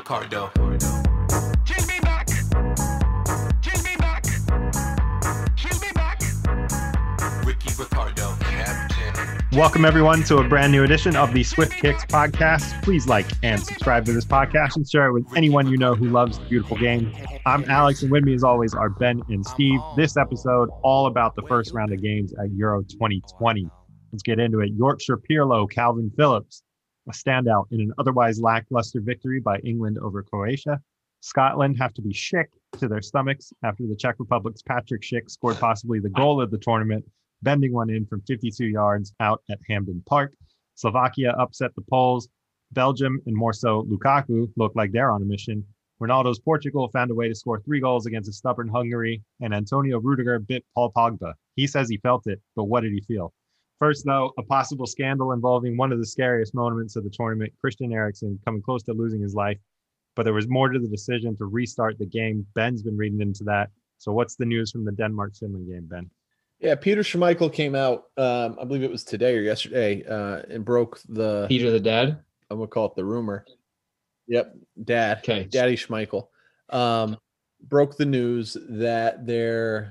Ricardo. She'll be back. She'll be back. She'll be back. Ricky Ricardo, Captain. Welcome, everyone, to a brand new edition of the Swift Kicks podcast. Please like and subscribe to this podcast and share it with anyone you know who loves the beautiful game. I'm Alex, and with me, as always, are Ben and Steve. This episode, all about the first round of games at Euro 2020. Let's get into it. Yorkshire Pirlo, Calvin Phillips, a standout in an otherwise lackluster victory by England over Croatia. Scotland have to be sick to their stomachs after the Czech Republic's Patrick Schick scored possibly the goal of the tournament, bending one in from 52 yards out at Hampden Park. Slovakia upset the Poles. Belgium, and more so Lukaku, look like they're on a mission. Ronaldo's Portugal found a way to score 3 goals against a stubborn Hungary, and Antonio Rudiger bit Paul Pogba. He says he felt it, but what did he feel? First, though, a possible scandal involving one of the scariest moments of the tournament, Christian Eriksen coming close to losing his life. But there was more to the decision to restart the game. Ben's been reading into that. So what's the news from the Denmark-Finland game, Ben? Yeah, Peter Schmeichel came out, I believe it was today or yesterday, and broke the... Peter the dad? I'm going to call it the rumor. Yep, dad. Okay. Daddy Schmeichel. Broke the news that the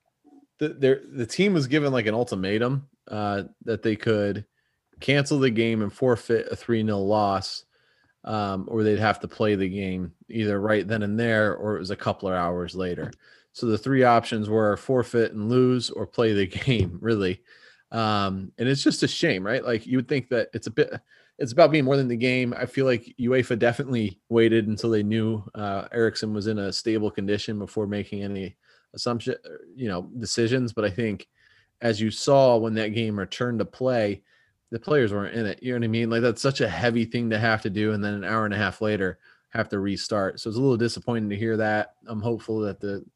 team was given like an ultimatum that they could cancel the game and forfeit a 3-0 loss, or they'd have to play the game either right then and there, or it was a couple of hours later. So the 3 options were forfeit and lose or play the game, really. And it's just a shame, right? Like, you would think that it's about being more than the game. I feel like UEFA definitely waited until they knew Eriksen was in a stable condition before making any decisions. But I think, as you saw when that game returned to play, the players weren't in it. You know what I mean? Like, that's such a heavy thing to have to do, and then an hour and a half later have to restart. So it's a little disappointing to hear that. I'm hopeful that the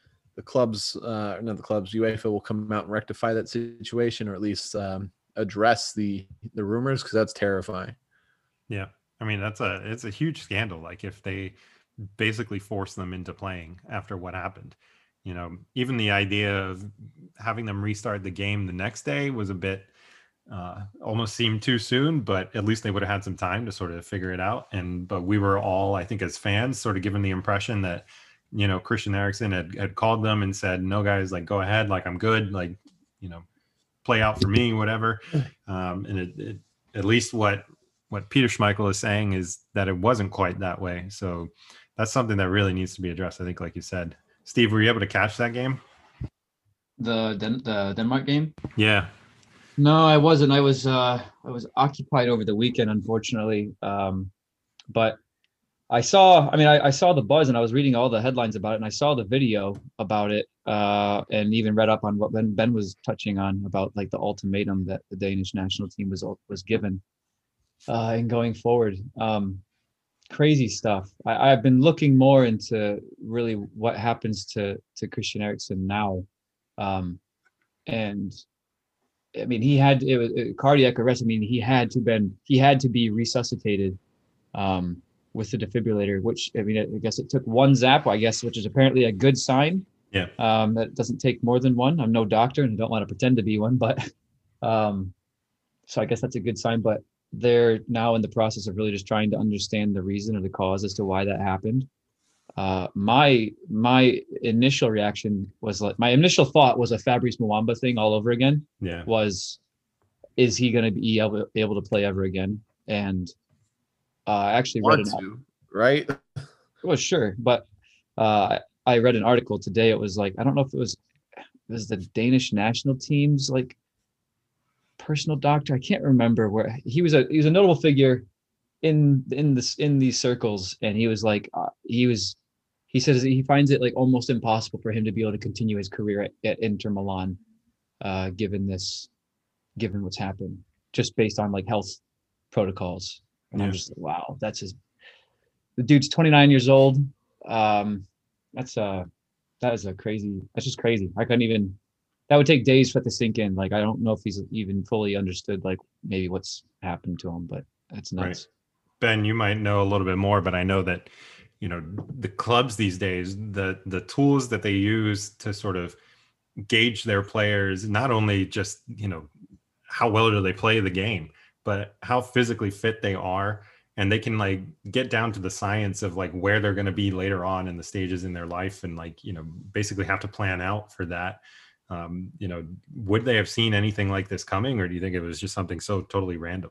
UEFA will come out and rectify that situation, or at least address the rumors, because that's terrifying. Yeah, I mean, it's a huge scandal. Like, if they basically force them into playing after what happened. You know, even the idea of having them restart the game the next day was a bit almost seemed too soon, but at least they would have had some time to sort of figure it out. But we were all, I think, as fans, sort of given the impression that, you know, Christian Eriksen had called them and said, no, guys, like, go ahead, like, I'm good, like, you know, play out for me, whatever. And at least what Peter Schmeichel is saying is that it wasn't quite that way. So that's something that really needs to be addressed, I think, like you said. Steve, were you able to catch that game? The Denmark game? Yeah. No, I wasn't. I was occupied over the weekend, unfortunately. But I saw the buzz, and I was reading all the headlines about it, and I saw the video about it, and even read up on what Ben was touching on about, like, the ultimatum that the Danish national team was given in going forward. Crazy stuff. I've been looking more into really what happens to Christian Eriksen now. And I mean, it was a cardiac arrest. I mean, he had to be resuscitated with the defibrillator, which, I mean, I guess it took 1 zap, which is apparently a good sign. Yeah. That doesn't take more than 1. I'm no doctor and don't want to pretend to be one, but so I guess that's a good sign. But they're now in the process of really just trying to understand the reason or the cause as to why that happened. My initial reaction was, like, my initial thought was a Fabrice Muamba thing all over again. Yeah. Is he going to be able to play ever again? And I actually read right? Well, sure, but I read an article today. It was like, I don't know if it was the Danish national team's, like, personal doctor. I can't remember where he was a notable figure in these circles, and he was like he says he finds it, like, almost impossible for him to be able to continue his career at Inter Milan, given what's happened, just based on, like, health protocols. And I'm just like, wow, the dude's 29 years old. That's just crazy. I couldn't even. That would take days for it to sink in. Like, I don't know if he's even fully understood, like, maybe what's happened to him, but that's nuts. Right. Ben, you might know a little bit more, but I know that, you know, the clubs these days, the tools that they use to sort of gauge their players, not only just, you know, how well do they play the game, but how physically fit they are and they can like get down to the science of like where they're going to be later on in the stages in their life, and like, you know, basically have to plan out for that. You know, would they have seen anything like this coming, or do you think it was just something so totally random?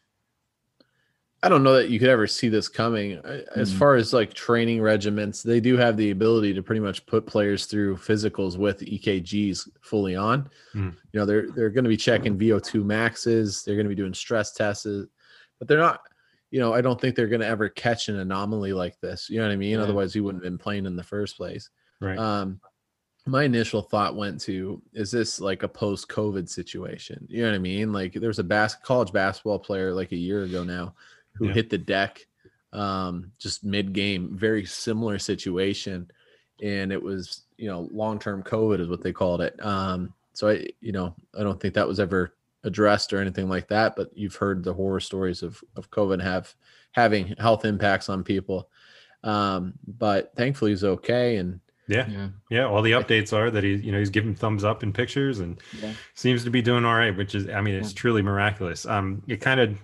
I don't know that you could ever see this coming. As far as like training regiments, they do have the ability to pretty much put players through physicals with EKGs fully on. Mm. You know, they're going to be checking VO2 maxes. They're going to be doing stress tests, but they're not, you know, I don't think they're going to ever catch an anomaly like this. You know what I mean? Yeah. Otherwise, you wouldn't have been playing in the first place. Right. My initial thought went to, is this like a post-COVID situation? You know what I mean? Like there was a college basketball player like a year ago now who Yeah. hit the deck just mid-game, very similar situation. And it was, you know, long-term COVID is what they called it. So I don't think that was ever addressed or anything like that, but you've heard the horror stories of COVID having health impacts on people. But thankfully he's okay. And yeah, all the updates are that he's giving thumbs up in pictures and seems to be doing all right, which is, I mean, it's truly miraculous. It kind of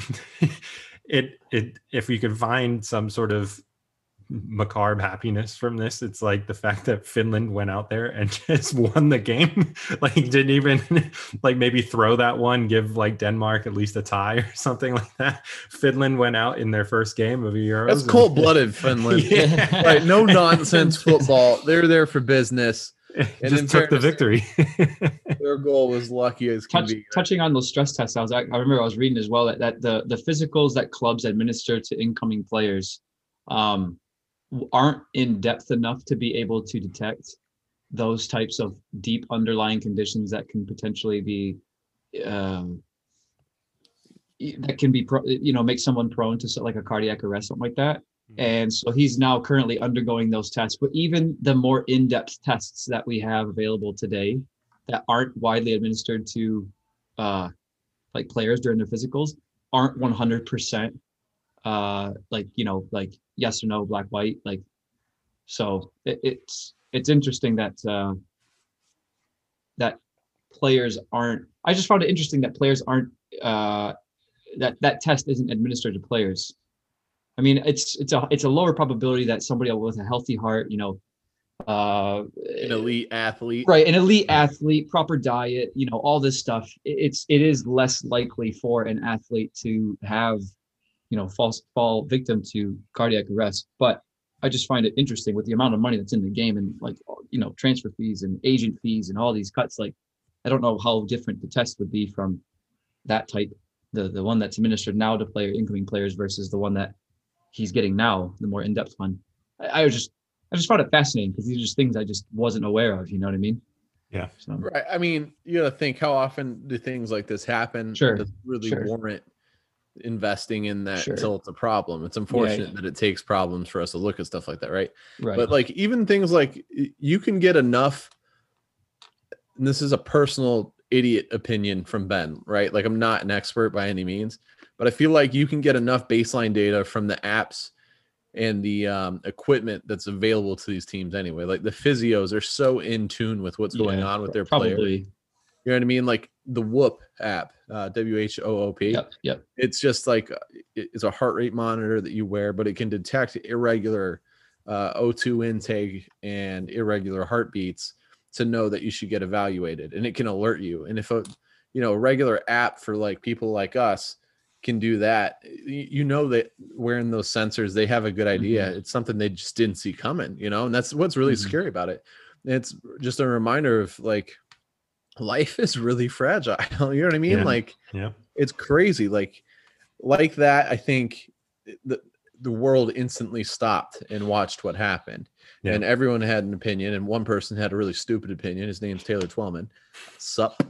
if we could find some sort of macabre happiness from this, it's like the fact that Finland went out there and just won the game. Like didn't even like maybe throw that one, give like Denmark at least a tie or something like that. Finland went out in their first game of the Euros. That's cold-blooded Finland. Yeah. Like no nonsense football. They're there for business. And just took the victory. Their goal was lucky as can be. Touching on those stress tests, I remember I was reading as well that the physicals that clubs administer to incoming players aren't in depth enough to be able to detect those types of deep underlying conditions that can potentially be make someone prone to like a cardiac arrest, something like that. And so he's now currently undergoing those tests. But even the more in-depth tests that we have available today that aren't widely administered to like players during their physicals aren't 100% like yes or no, black, white. Like, so it's interesting that that players aren't, I just found it interesting that players aren't that test isn't administered to players. I mean, it's a lower probability that somebody with a healthy heart, An elite athlete, right? An elite athlete, proper diet, all this stuff. It is less likely for an athlete to have, fall victim to cardiac arrest. But I just find it interesting with the amount of money that's in the game and transfer fees and agent fees and all these cuts. Like, I don't know how different the test would be from that type, the one that's administered now to incoming players versus the one that he's getting now, the more in-depth one. I just found it fascinating because these are just things I just wasn't aware of. You know what I mean? Yeah. So, right. I mean, you got to think, how often do things like this happen? Sure. Does it really warrant investing in that Sure. until it's a problem? It's unfortunate that it takes problems for us to look at stuff like that, right? right. But like even things like you can get enough, and this is a personal idiot opinion from Ben, right? Like I'm not an expert by any means, but I feel like you can get enough baseline data from the apps and the equipment that's available to these teams anyway. Like the physios are so in tune with what's going on with their players. Probably. You know what I mean? Like the Whoop app, WHOOP. Yep. It's just like it's a heart rate monitor that you wear, but it can detect irregular O2 intake and irregular heartbeats to know that you should get evaluated, and it can alert you. And if a regular app for like people like us can do that, that wearing those sensors, they have a good idea. Mm-hmm. It's something they just didn't see coming, and that's what's really scary about it. It's just a reminder of like life is really fragile. You know what I mean? Yeah. Like, Yeah. it's crazy. Like that. I think the world instantly stopped and watched what happened. Yeah. And everyone had an opinion, and one person had a really stupid opinion. His name's Taylor Twellman. Sup?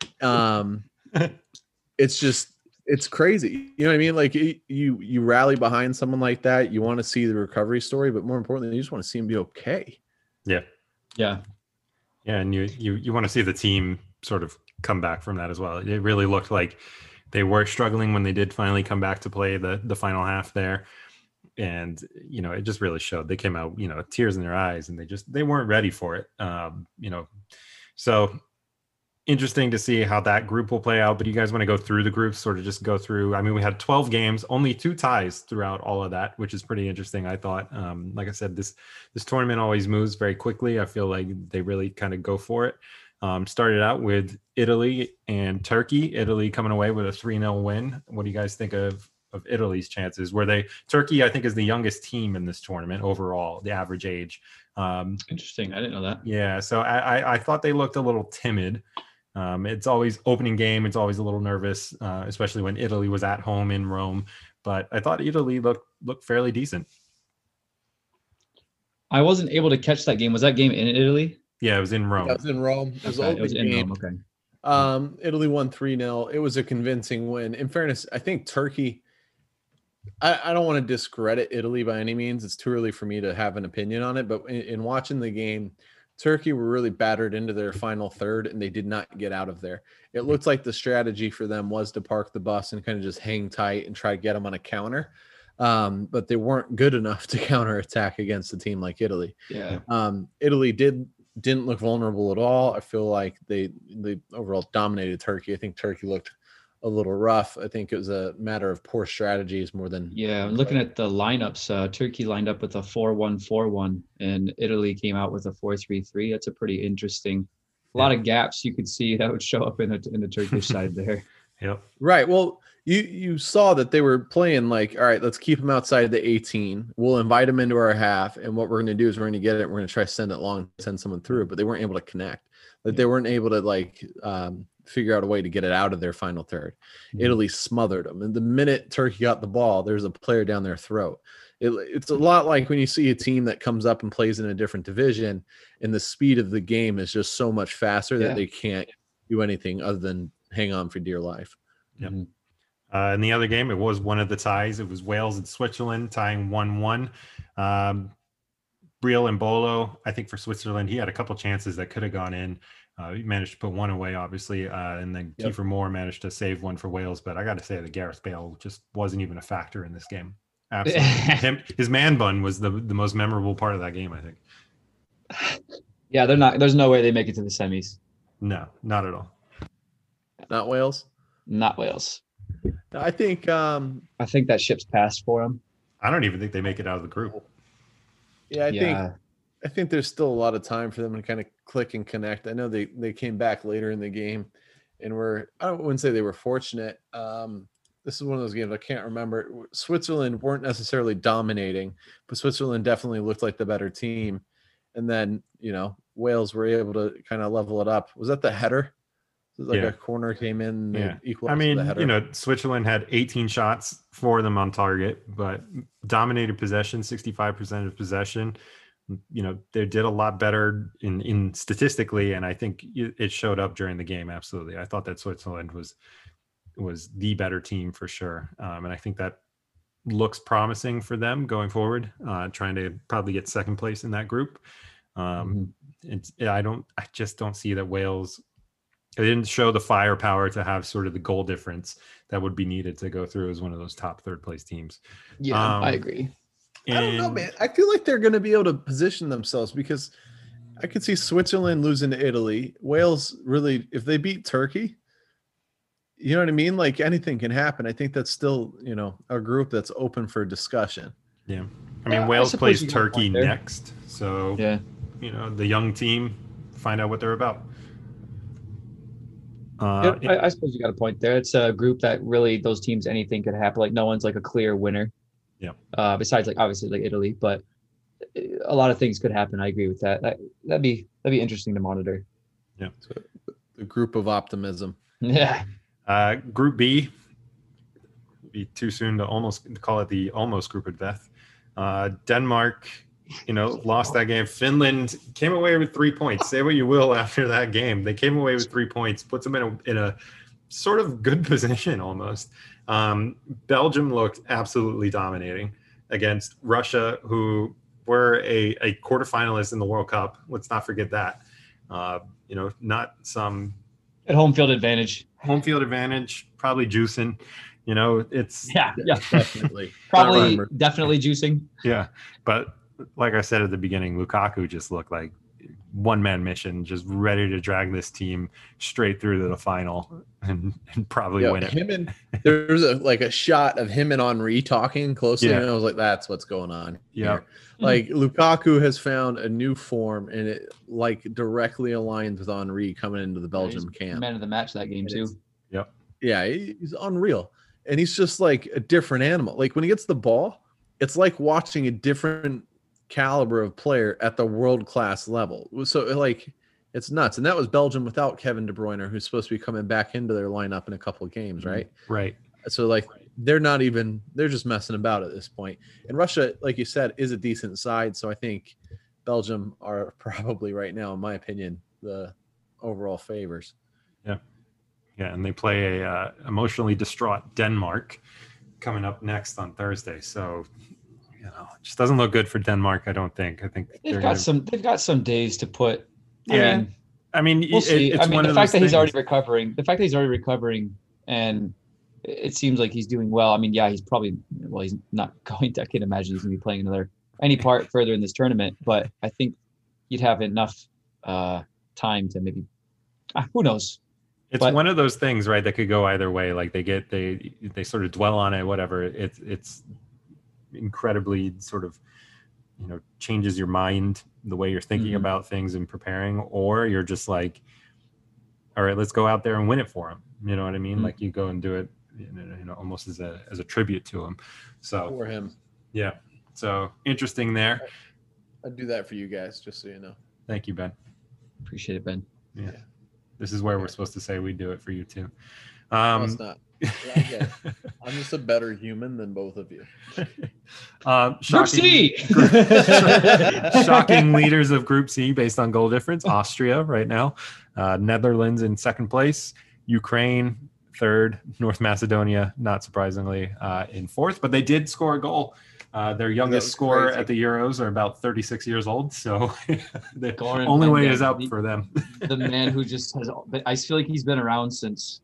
It's crazy. You know what I mean? Like you rally behind someone like that. You want to see the recovery story, but more importantly, you just want to see him be okay. Yeah. Yeah. Yeah. And you want to see the team sort of come back from that as well. It really looked like they were struggling when they did finally come back to play the final half there. And, it just really showed. They came out, tears in their eyes, and they weren't ready for it. So interesting to see how that group will play out. But you guys want to go through the groups, sort of just go through? I mean, we had 12 games, only 2 ties throughout all of that, which is pretty interesting, I thought. Like I said, this tournament always moves very quickly. I feel like they really kind of go for it. Started out with Italy and Turkey. Italy coming away with a 3-0 win. What do you guys think of Italy's chances? Turkey, I think, is the youngest team in this tournament overall, the average age. Interesting. I didn't know that. Yeah, so I thought they looked a little timid. It's always opening game. It's always a little nervous, especially when Italy was at home in Rome. But I thought Italy looked fairly decent. I wasn't able to catch that game. Was that game in Italy? Yeah, it was in Rome. That was in Rome. It was, Okay, it was in Rome. Okay. Italy won 3-0. It was a convincing win. In fairness, I think Turkey, I don't want to discredit Italy by any means. It's too early for me to have an opinion on it. But in watching the game, Turkey were really battered into their final third, and they did not get out of there. It looked like the strategy for them was to park the bus and kind of just hang tight and try to get them on a counter. But they weren't good enough to counterattack against a team like Italy. Yeah. Italy didn't look vulnerable at all. I feel like they overall dominated Turkey. I think Turkey looked a little rough. I think it was a matter of poor strategies more than. Yeah, I'm looking at the lineups. Turkey lined up with a 4-1-4-1, and Italy came out with a 4-3-3. That's a pretty interesting. A lot of gaps you could see that would show up in the Turkish side there. Yep. Right. Well, you saw that they were playing like, all right, let's keep them outside the 18. We'll invite them into our half, and what we're going to do is we're going to get it. We're going to try to send it long, send someone through, but they weren't able to connect. Like they weren't able to figure out a way to get it out of their final third. Italy smothered them, and the minute Turkey got the ball, there's a player down their throat. It's a lot like when you see a team that comes up and plays in a different division, and the speed of the game is just so much faster that they can't do anything other than hang on for dear life. Yep. In the other game, it was one of the ties. It was Wales and Switzerland tying 1-1. Briel and Bolo, I think for Switzerland, he had a couple chances that could have gone in. He managed to put one away, obviously, and then Kiefer Moore managed to save one for Wales. But I got to say that Gareth Bale just wasn't even a factor in this game. Absolutely, his man bun was the most memorable part of that game, I think. Yeah, they're not. There's no way they make it to the semis. No, not at all. Not Wales. Not Wales. I think that ship's passed for them. I don't even think they make it out of the group. Yeah, I think there's still a lot of time for them to kind of click and connect. I know they came back later in the game, and I wouldn't say they were fortunate. This is one of those games I can't remember. Switzerland weren't necessarily dominating, but Switzerland definitely looked like the better team. And then, Wales were able to kind of level it up. Was that the header? Like a corner came in. Yeah. I mean, Switzerland had 18 shots for them on target, but dominated possession, 65% of possession. They did a lot better in statistically, and I think it showed up during the game. Absolutely. I thought that Switzerland was the better team for sure. And I think that looks promising for them going forward, trying to probably get second place in that group. I just don't see that Wales, it didn't show the firepower to have sort of the goal difference that would be needed to go through as one of those top third place teams. Yeah, I agree. I don't know, man. I feel like they're going to be able to position themselves because I could see Switzerland losing to Italy. Wales really, if they beat Turkey, you know what I mean? Like anything can happen. I think that's still, a group that's open for discussion. Yeah. I mean, Wales plays Turkey next. So, the young team, find out what they're about. I suppose you got a point there. It's a group that really those teams, anything could happen. Like no one's like a clear winner. Yeah. Besides, like obviously, like Italy, but a lot of things could happen. I agree with that. That'd be interesting to monitor. Yeah. So, the group of optimism. Yeah. Group B. Be too soon to almost call it the almost group of death. Denmark, lost that game. Finland came away with 3 points. Say what you will after that game. They came away with 3 points, puts them in a sort of good position almost. Belgium looked absolutely dominating against Russia, who were a quarterfinalist in the World Cup. Let's not forget that. Not some at home field advantage. Home field advantage, probably juicing. It's definitely definitely juicing. Yeah, but like I said at the beginning, Lukaku just looked like one-man mission, just ready to drag this team straight through to the final and probably win it. There's a shot of him and Henry talking closely, Yeah. and I was like, that's what's going on. Yeah. here. Like Lukaku has found a new form, and it like directly aligns with Henry coming into the Belgium camp. Man of the match that game too. Yeah, he's unreal. And he's just like a different animal. Like when he gets the ball, it's like watching a different caliber of player at the world-class level. So like it's nuts. And that was Belgium without Kevin De Bruyne, who's supposed to be coming back into their lineup in a couple of games, right? Right. So like they're just messing about at this point. And Russia, like you said, is a decent side. So I think Belgium are probably right now, in my opinion, the overall favors. Yeah, and they play a emotionally distraught Denmark coming up next on Thursday. So, it just doesn't look good for Denmark. I don't think. I think They've got some days to put. Yeah, I mean, we'll see. it's one the of fact those that he's already things. recovering. The fact that he's already recovering, and it seems like he's doing well. I mean, yeah, he's not going to. I can't imagine he's going to be playing any part further in this tournament. But I think he'd have enough time to maybe. Who knows? It's one of those things, right, that could go either way. Like they sort of dwell on it, whatever. It's incredibly sort of, changes your mind, the way you're thinking about things and preparing, or you're just like, all right, let's go out there and win it for him. You know what I mean? Like you go and do it, almost as a tribute to him. So For him. yeah. So interesting there. I'd do that for you guys, just so you know. Thank you, Ben. Appreciate it, Ben. Yeah. This is where we're supposed to say we do it for you too. No, it's not. Okay. I'm just a better human than both of you. Group C! Shocking leaders of Group C based on goal difference. Austria right now, Netherlands in second place, Ukraine third, North Macedonia, not surprisingly, in fourth, but they did score a goal. Their youngest scorer at the Euros are about 36 years old, so the Goran only way Pandev, is up for them. The man who just has. I feel like he's been around since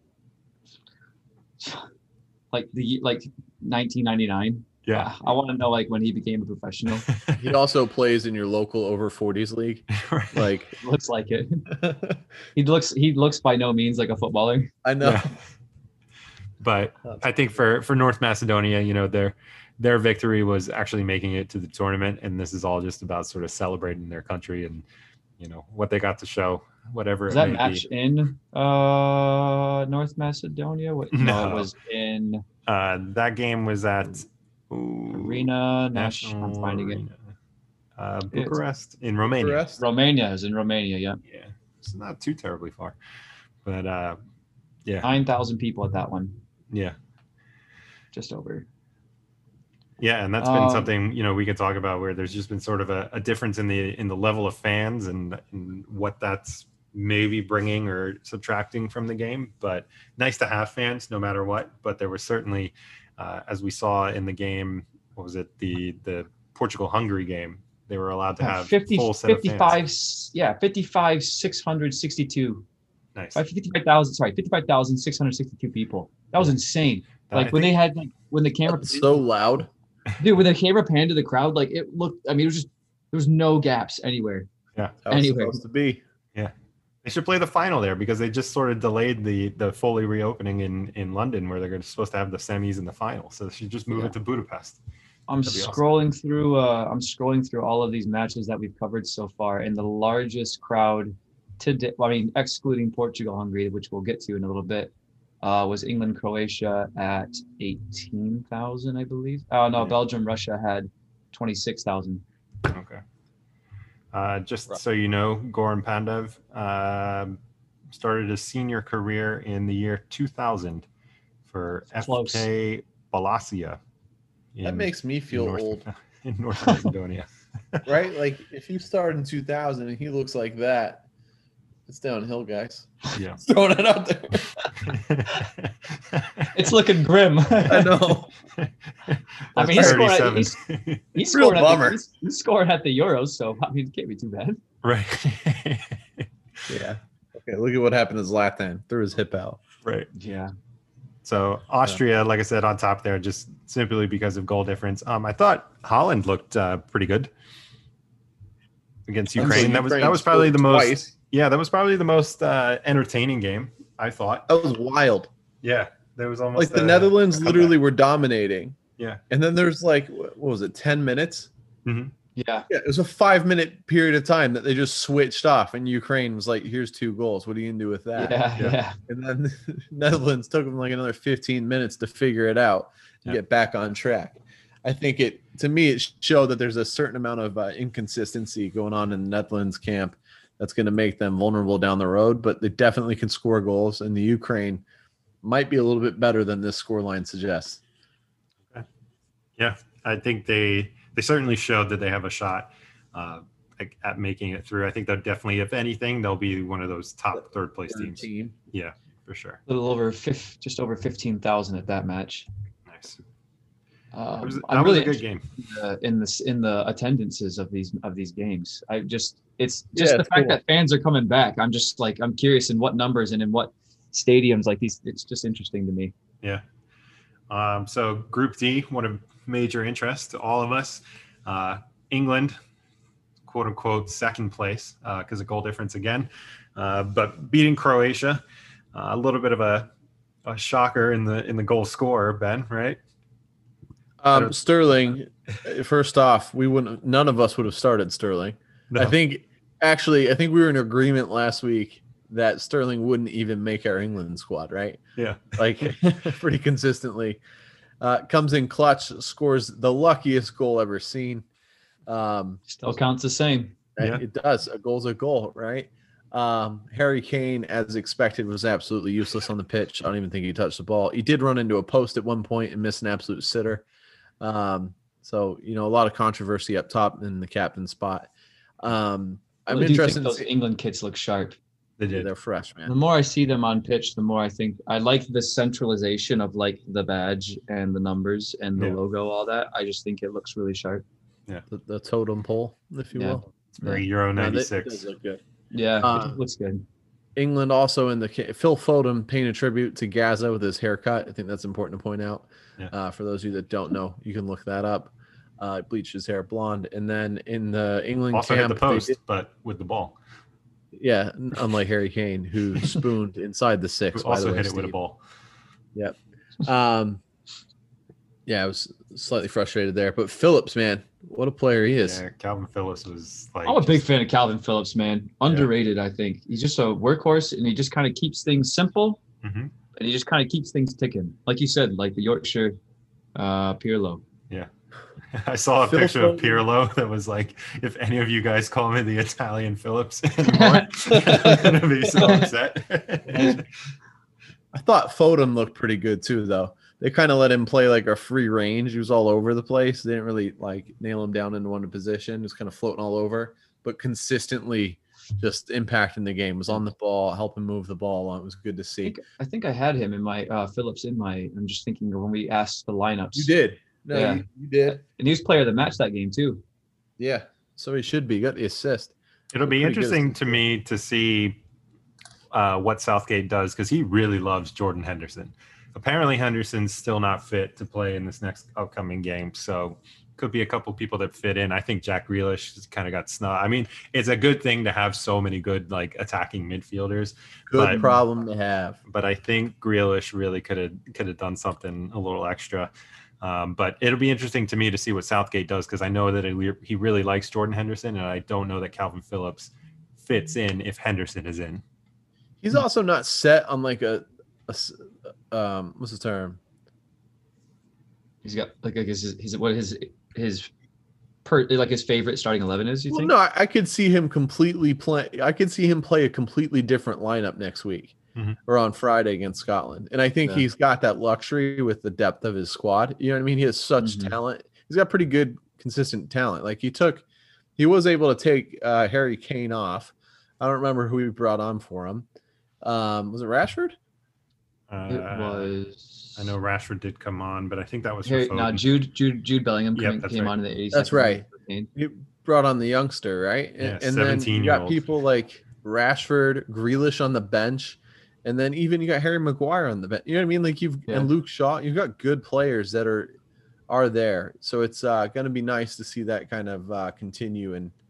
like 1999. Yeah. I want to know when he became a professional. He also plays in your local over 40s league. Right. Like Looks like it. He looks by no means like a footballer. I know. Yeah. But I think for North Macedonia, their victory was actually making it to the tournament, and this is all just about sort of celebrating their country and what they got to show, whatever Was it that may match be. in North Macedonia? No, it was in That game was at Arena. National I'm finding it. Arena. Bucharest in Romania. Bucharest? Romania is in Romania. Yeah, Yeah, it's not too terribly far, but yeah, 9,000 people at that one, yeah. just over. Yeah, and that's been something we could talk about, where there's just been sort of a difference in the level of fans and what that's maybe bringing or subtracting from the game. But nice to have fans no matter what. But there was certainly, as we saw in the game, what was it, the Portugal-Hungary game, they were allowed to have full set of fans. 55,662. Nice. 55,662 people. That was insane. When they had when the camera That's so loud. Dude, when the camera panned to the crowd, it looked. I mean, it was just there was no gaps anywhere. Yeah. That was Anyway. supposed to be. They should play the final there, because they just sort of delayed the fully reopening in London, where they're supposed to have the semis and the final. So they should just move it to Budapest. I'm That'd be awesome. scrolling through. I'm scrolling through all of these matches that we've covered so far, and the largest crowd today. Well, I mean, excluding Portugal-Hungary, which we'll get to in a little bit, was England-Croatia at 18,000, I believe. Oh no, Yeah. Belgium-Russia had 26,000. Okay. Just so you know, Goran Pandev started his senior career in the year 2000 for Close. FK Balasia. That makes me feel old, In North Macedonia. right? Like if you start in 2000 and he looks like that, it's downhill, guys. Yeah. Throwing it out there. It's looking grim. I know. I mean, he scored at bummer. he scored at the Euros, so I mean, it can't be too bad. Right. Yeah. Okay, look at what happened to Zlatan. Threw his hip out. Right. Yeah. So Austria, like I said, on top there, just simply because of goal difference. I thought Holland looked pretty good against And so Ukraine. That Ukraine was probably scored the most. twice. Yeah, that was probably the most entertaining game, I thought. That was wild. Yeah, there was almost Like the a Netherlands comeback. literally were dominating. Yeah. And then there's like, what was it, 10 minutes? Hmm. Yeah. Yeah, it was a 5-minute period of time that they just switched off, and Ukraine was like, "Here's 2 goals. What are you gonna do with that?" Yeah. Yeah. Yeah. And then Netherlands took them like another 15 minutes to figure it out and Yeah. get back on track. I think it showed that there's a certain amount of inconsistency going on in the Netherlands camp that's going to make them vulnerable down the road, but they definitely can score goals, and the Ukraine might be a little bit better than this scoreline suggests. Yeah, I think they certainly showed that they have a shot at making it through. I think that definitely, if anything, they'll be one of those top third place teams. Yeah, for sure. A little over just over 15,000 at that match. Nice. I'm That was really a good game. in the attendances of these games. I just it's Yeah, just the it's fact cool. that fans are coming back. I'm just like I'm curious in what numbers and in what stadiums like these. It's just interesting to me. Yeah. So Group D, one of major interest to all of us. England, quote unquote, second place because of goal difference again, but beating Croatia. A little bit of a shocker in the goal scorer, Ben, right? Sterling, first off, none of us would have started Sterling. No. I think we were in agreement last week that Sterling wouldn't even make our England squad, right? Yeah. Like pretty consistently. Comes in clutch, scores the luckiest goal ever seen. Still counts the same. Yeah. It does. A goal's a goal, right? Harry Kane, as expected, was absolutely useless on the pitch. I don't even think he touched the ball. He did run into a post at one point and miss an absolute sitter. So, a lot of controversy up top in the captain spot. I'm I do interested think in those seeing. England kids look sharp. They did. They're fresh, The man. more I see them on pitch, the more I think I like the centralization of like the badge and the numbers and the Yeah. logo, all that. I just think it looks really sharp. The totem pole, if you Yeah. will. It's very Euro No, it 96. does look good. Yeah, it looks good. England also in the Phil Foden paying a tribute to Gaza with his haircut. I think that's important to point out. Yeah. For those of you that don't know, you can look that up. Bleached his hair blonde, and then in the England Also hit camp, the they post, did- but with the ball. yeah, unlike Harry Kane, who spooned inside the six. Who by the also way, hit it with a Steve. ball. Yeah, I was slightly frustrated there, but Phillips, man, what a player he is. Yeah, Calvin Phillips was like. I'm a big fan of Calvin Phillips, man. Underrated, I think. He's just a workhorse, and he just kind of keeps things simple, Mhm. and he just kind of keeps things ticking. Like you said, like the Yorkshire Pirlo. I saw a Phil picture of Foden. Pirlo that was like, if any of you guys call me the Italian Phillips anymore, I'm going to be so upset. I thought Foden looked pretty good too, though. They kind of let him play like a free range. He was all over the place. They didn't really like nail him down into one position. He was kind of floating all over, but consistently just impacting the game. Was on the ball, helping move the ball. It was good to see. I think I had him in my Phillips in my. I'm just thinking of when we asked the lineups. You did. No, Yeah. you did. And he was player of the match that game too. Yeah. So he should be. Got the assist. It'll be Pretty good interesting assist. to me to see what Southgate does because he really loves Jordan Henderson. Apparently, Henderson's still not fit to play in this next upcoming game. So could be a couple people that fit in. I think Jack Grealish just kind of got snubbed. I mean, it's a good thing to have so many good like attacking midfielders. Good But- problem to have. But I think Grealish really could have done something a little extra. But it'll be interesting to me to see what Southgate does because I know that he really likes Jordan Henderson, and I don't know that Calvin Phillips fits in if Henderson is in. He's also not set on like what's the term? He's got like I guess his favorite starting 11 is. You Well, think? no, I could see him completely play. I could see him play a completely different lineup next week Mhm. or on Friday against Scotland. And I think Yeah. he's got that luxury with the depth of his squad. You know what I mean? He has such Mhm. talent. He's got pretty good, consistent talent. Like he was able to take Harry Kane off. I don't remember who he brought on for him. Was it Rashford? It was. I know Rashford did come on, but I think that was Harry, for no, Foden. Jude Bellingham Yep, that's came right. on in the 82nd. That's right. minute. He brought on the youngster, right? Yeah, And then you got 17-year-old. people like Rashford, Grealish on the bench, and then even you got Harry Maguire on the bench. You know what I mean? Like and Luke Shaw. You've got good players that are there. So it's going to be nice to see that kind of continue. And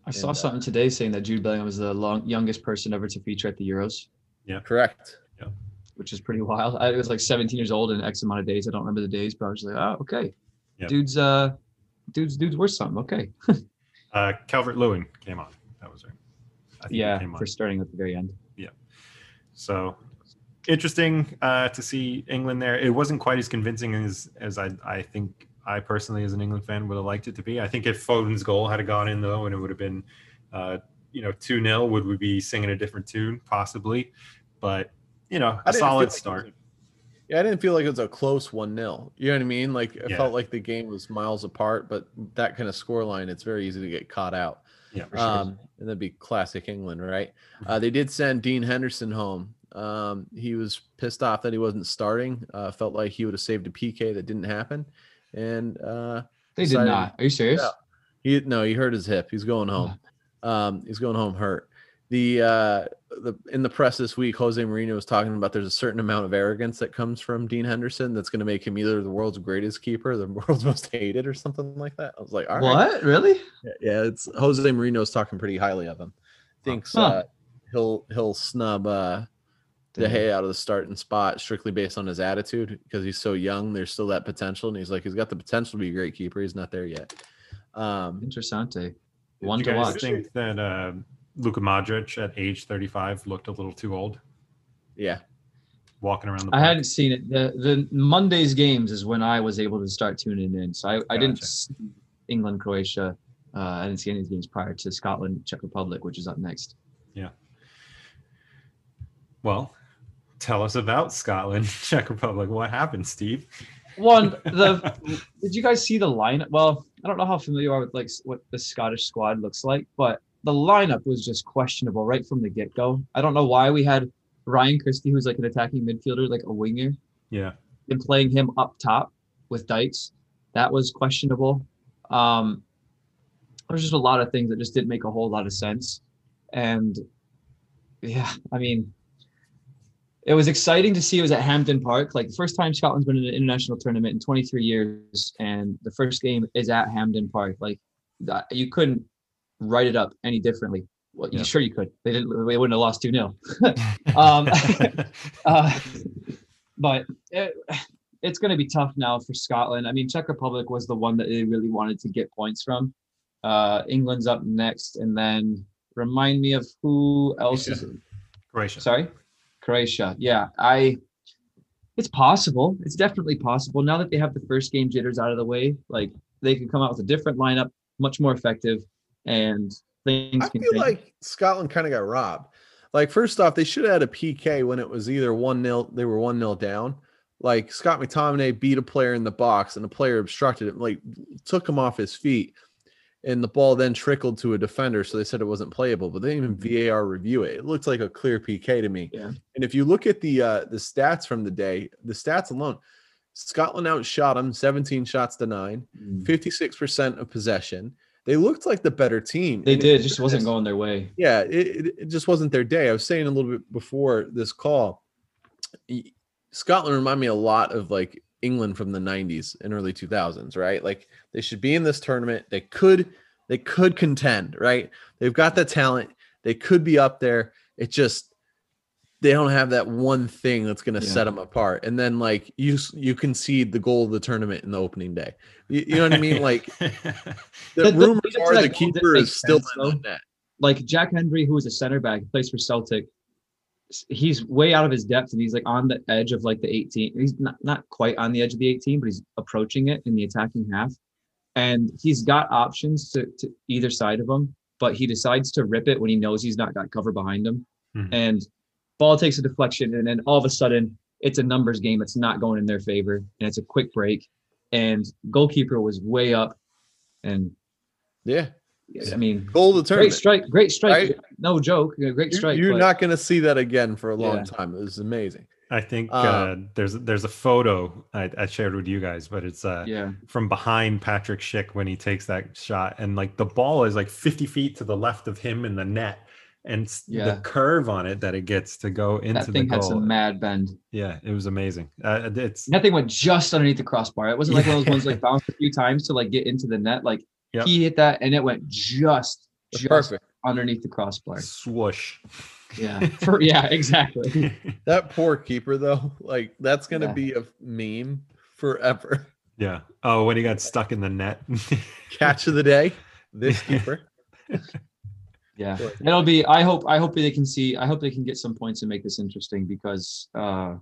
I saw And, something today saying that Jude Bellingham was the youngest person ever to feature at the Euros, Correct. which is pretty wild. I was like 17 years old in X amount of days. I don't remember the days, but I was like, oh, okay. Yeah. Dude's worth something. Okay. Calvert-Lewin came on. That was right. I think he Yeah, came on. for starting at the very end. So interesting to see England there. It wasn't quite as convincing as I think I personally, as an England fan, would have liked it to be. I think if Foden's goal had gone in though, and it would have been 2-0, would we be singing a different tune? Possibly, but a solid start. I didn't feel like it was a close 1-0. You know what I mean? Like it Yeah. felt like the game was miles apart, but that kind of scoreline, it's very easy to get caught out. Yeah, for sure. And that'd be classic England, right? They did send Dean Henderson home. He was pissed off that he wasn't starting. Felt like he would have saved a PK that didn't happen. And They did decided- not. Are you serious? Yeah. He hurt his hip. He's going home. He's going home hurt. In the press this week, Jose Mourinho was talking about there's a certain amount of arrogance that comes from Dean Henderson that's going to make him either the world's greatest keeper, or the world's most hated, or something like that. I was like, all right. What? Really? Yeah, it's Jose Mourinho's talking pretty highly of him. Thinks he'll snub De Gea out of the starting spot strictly based on his attitude because he's so young. There's still that potential, and he's got the potential to be a great keeper. He's not there yet. Interessante. Did One you to guys watch. think that Luka Modric at age 35 looked a little too old, Yeah, walking around the I park? hadn't seen it. The Monday's games is when I was able to start tuning in. So I didn't Gotcha. see England, Croatia. I didn't see any of these games prior to Scotland, Czech Republic, which is up next. Well, tell us about Scotland, Czech Republic. What happened, Steve? Did you guys see the lineup? Well, I don't know how familiar you are with like what the Scottish squad looks like, but the lineup was just questionable right from the get-go. I don't know why we had Ryan Christie, who's like an attacking midfielder, like a winger, Yeah. and playing him up top with Dykes. That was questionable. There's just a lot of things that just didn't make a whole lot of sense. And yeah, I mean, it was exciting to see it was at Hampden Park. Like the first time Scotland's been in an international tournament in 23 years, and the first game is at Hampden Park. Like that, you couldn't write it up any differently. Well, Yeah. sure you could. They wouldn't have lost 2-0. But it's going to be tough now for Scotland. I mean, Czech Republic was the one that they really wanted to get points from. England's up next, and then remind me of who else is it? Croatia. Sorry? Croatia. Yeah, it's possible. It's definitely possible. Now that they have the first game jitters out of the way, like they could come out with a different lineup, much more effective, and things I can feel change. like Scotland kind of got robbed. Like, first off, they should have had a PK when it was either 1-0, they were 1-0 down. Like, Scott McTominay beat a player in the box, and the player obstructed him, like, took him off his feet, and the ball then trickled to a defender, so they said it wasn't playable, but they didn't even VAR review it. It looked like a clear PK to me. Yeah. And if you look at the stats from the day, the stats alone, Scotland outshot them 17 shots to 9, 56% of possession. They looked like the better team. They And did. It just wasn't going their way. Yeah, it just wasn't their day. I was saying a little bit before this call, Scotland remind me a lot of like England from the 90s and early 2000s, right? Like they should be in this tournament. They could contend, right? They've got the talent. They could be up there. It just they don't have that one thing that's going to set them apart. And then like you concede the goal of the tournament in the opening day. You know what I mean? Like the rumors are the keeper is still in the net. Like Jack Hendry, who is a center back, plays for Celtic. He's way out of his depth, and he's like on the edge of like the 18. He's not quite on the edge of the 18, but he's approaching it in the attacking half. And he's got options to either side of him, but he decides to rip it when he knows he's not got cover behind him. Mhm. And ball takes a deflection, and then all of a sudden it's a numbers game. It's not going in their favor, and it's a quick break. And goalkeeper was way up, and Yeah. I mean, Goal of the tournament. great strike. Right? No joke, great strike. You're but- not going to see that again for a long Yeah. time. It was amazing. I think There's there's a photo I shared with you guys, but it's Yeah. from behind Patrick Schick when he takes that shot, and like the ball is like 50 feet to the left of him in the net, and Yeah. the curve on it that it gets to go into That the thing had goal. some mad bend. Yeah, it was amazing. It's That thing went just underneath the crossbar. It wasn't like one of those ones like bounced a few times to like get into the net. Like Yep. he hit that and it went just That's just perfect. underneath the crossbar. Swoosh. Yeah. Yeah, exactly. That poor keeper though, like that's gonna Yeah. be a meme forever. Yeah. Oh, when he got stuck in the net. Catch of the day, this keeper. Yeah. Poor It'll be I hope they can get some points and make this interesting because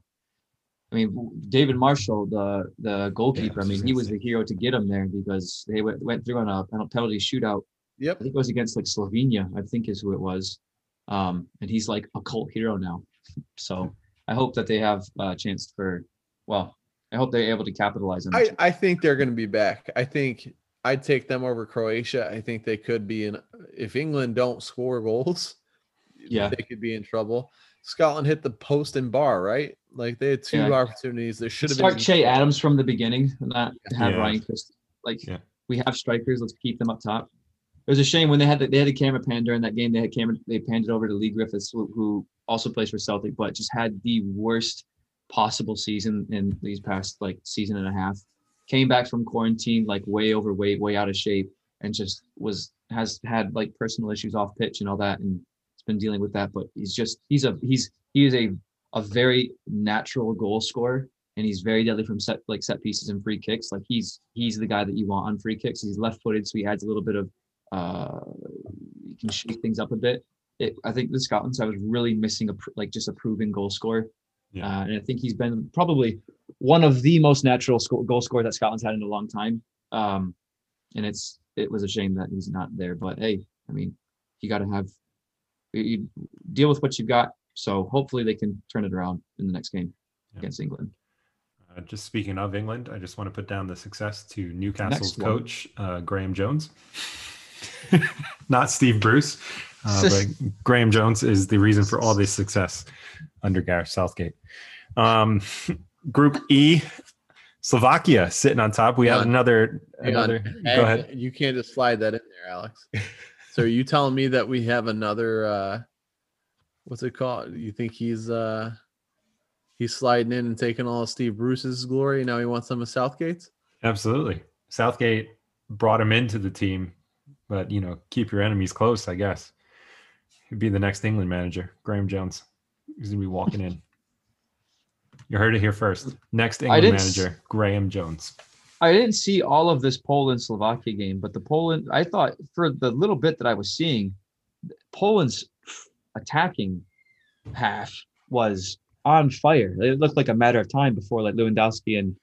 I mean, David Marshall, the goalkeeper, I I was mean, just he gonna was say. the hero to get him there because they went through on a penalty shootout. Yep. I think it was against like Slovenia, I think is who it was. And he's like a cult hero now. So I hope that they have a chance I hope they're able to capitalize on it. I think they're gonna be back. I think I'd take them over Croatia. I think they could be in if England don't score goals, Yeah. they could be in trouble. Scotland hit the post and bar, right? Like they had two Yeah. opportunities. There should have Start been Che Adams from the beginning, not have Yeah. Ryan Christie. Like Yeah. we have strikers, let's keep them up top. It was a shame when they had a camera pan during that game. They panned it over to Lee Griffiths, who also plays for Celtic, but just had the worst possible season in these past like season and a half. Came back from quarantine like way overweight, way out of shape, and just has had like personal issues off pitch and all that, and it's been dealing with that. But he is a very natural goal scorer, and he's very deadly from set pieces and free kicks. Like he's the guy that you want on free kicks. He's left-footed, so he adds a little bit of you can shake things up a bit. I think the Scotland side was really missing just a proven goal scorer. Yeah. And I think he's been probably one of the most natural goal scorers that Scotland's had in a long time. And it was a shame that he's not there. But hey, I mean, you got to you deal with what you've got. So hopefully they can turn it around in the next game against England. Just speaking of England, I just want to put down the success to Newcastle's Next one. coach, Graham Jones. Not Steve Bruce, but Graham Jones is the reason for all this success under Gareth Southgate. Group E, Slovakia sitting on top. We have another. Go ahead. You can't just slide that in there, Alex. So are you telling me that we have another what's it called? You think he's sliding in and taking all of Steve Bruce's glory? Now he wants some of Southgate's? Absolutely. Southgate brought him into the team, but keep your enemies close, I guess. He'd be the next England manager, Graham Jones. He's gonna be walking in. You heard it here first. Next England manager, Graham Jones. I didn't see all of this Poland-Slovakia game, but I thought for the little bit that I was seeing, Poland's attacking half was on fire. It looked like a matter of time before like Lewandowski and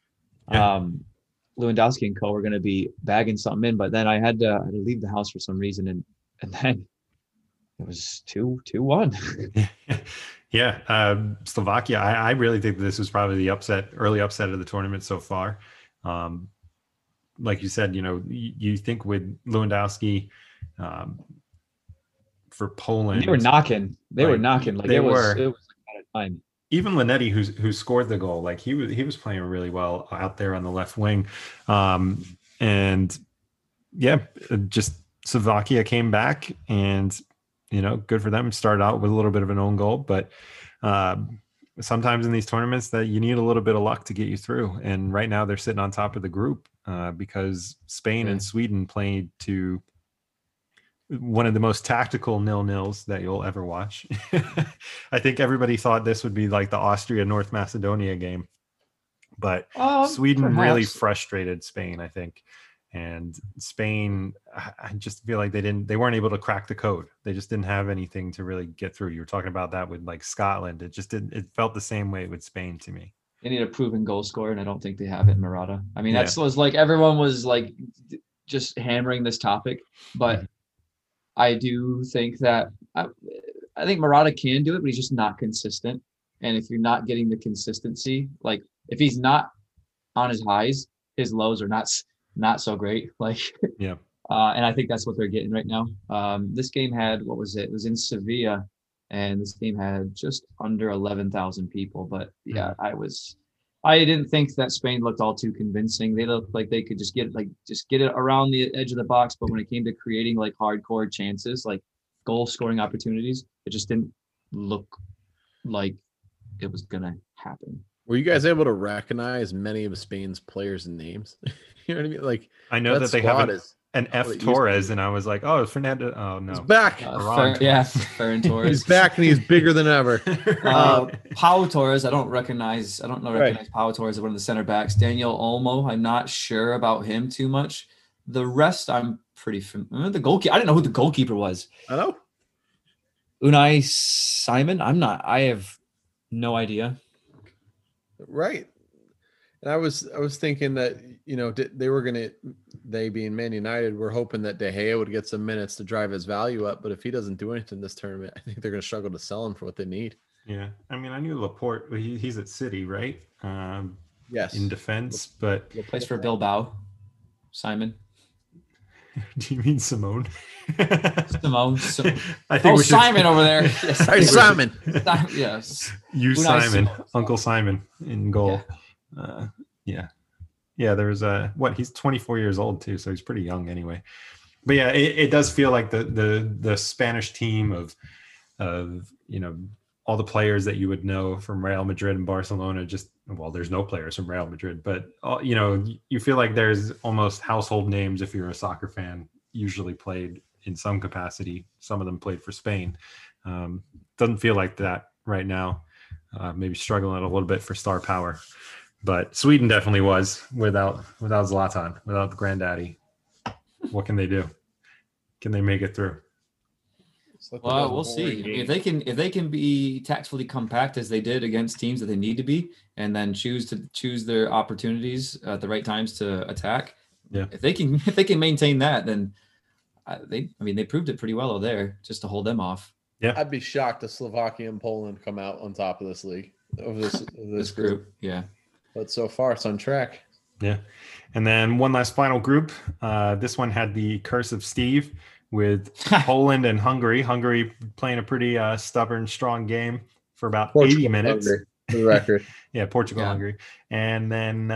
co were going to be bagging something in, but then I had to leave the house for some reason, and then it was 2-1. Yeah, Slovakia. I really think this was probably the early upset of the tournament so far. Like you said, you think with Lewandowski for Poland, They were knocking. They were knocking. Like it was a matter of time. Even Linetti, who scored the goal, like he was playing really well out there on the left wing, and yeah, just Slovakia came back, and good for them. Started out with a little bit of an own goal, but sometimes in these tournaments that you need a little bit of luck to get you through. And right now they're sitting on top of the group because Spain and Sweden played to one of the most tactical 0-0s that you'll ever watch. I think everybody thought this would be like the Austria-North Macedonia game, but Sweden really frustrated Spain, I think. And Spain, I just feel like they weren't able to crack the code. They just didn't have anything to really get through. You were talking about that with like Scotland. It felt the same way with Spain to me. They need a proven goal scorer, and I don't think they have it in Murata. I mean, was like everyone was like just hammering this topic, but I do think that I think Murata can do it, but he's just not consistent. And if you're not getting the consistency, like if he's not on his highs, his lows are not so great. Like, yeah. And I think that's what they're getting right now. This game had, what was it? It was in Sevilla, and this game had just under 11,000 people. But yeah, I didn't think that Spain looked all too convincing. They looked like they could just get it around the edge of the box. But when it came to creating like hardcore chances, like goal scoring opportunities, it just didn't look like it was gonna happen. Were you guys able to recognize many of Spain's players and names? You know what I mean? Like I know that they have an F it used to Torres, and I was like, oh, it's Fernando. Oh He's no, back. Ferran Ferran Torres. He's back and he's bigger than ever. Pau Torres, I don't recognize Pau Torres as one of the center backs. Daniel Olmo, I'm not sure about him too much. The rest, I'm pretty familiar. The goalkeeper, I didn't know who the goalkeeper was. I know. Unai Simon, I have no idea. Right. And I was thinking that, they being Man United, were hoping that De Gea would get some minutes to drive his value up. But if he doesn't do anything this tournament, I think they're going to struggle to sell him for what they need. Yeah, I mean, I knew Laporte. He's at City, right? Yes. In defense, but Plays for Bilbao. Simon. do you mean Simone? Simone. I think Simon over there. Yes. Hey, Simon. Yes. You Unai Simon, Simon. Uncle Simon in goal. Yeah. There's he's 24 years old too, so he's pretty young anyway. But yeah, it does feel like the Spanish team of all the players that you would know from Real Madrid and Barcelona. There's no players from Real Madrid, but you feel like there's almost household names if you're a soccer fan. Usually played in some capacity. Some of them played for Spain. Doesn't feel like that right now. Maybe struggling a little bit for star power, but Sweden definitely was without Zlatan, without the granddaddy. What can they do? Can they make it through? Well, we'll see. If they can be tactfully compact as they did against teams that they need to be, and then choose their opportunities at the right times to attack. Yeah. If they can maintain that, then they proved it pretty well over there just to hold them off. Yeah. I'd be shocked if Slovakia and Poland come out on top of this league, of this group. Yeah. But so far, it's on track. Yeah. And then one last final group. This one had the curse of Steve with Poland and Hungary. Hungary playing a pretty stubborn, strong game for about 80 minutes. Hungary, for the record. Yeah, Portugal, Hungary. And then,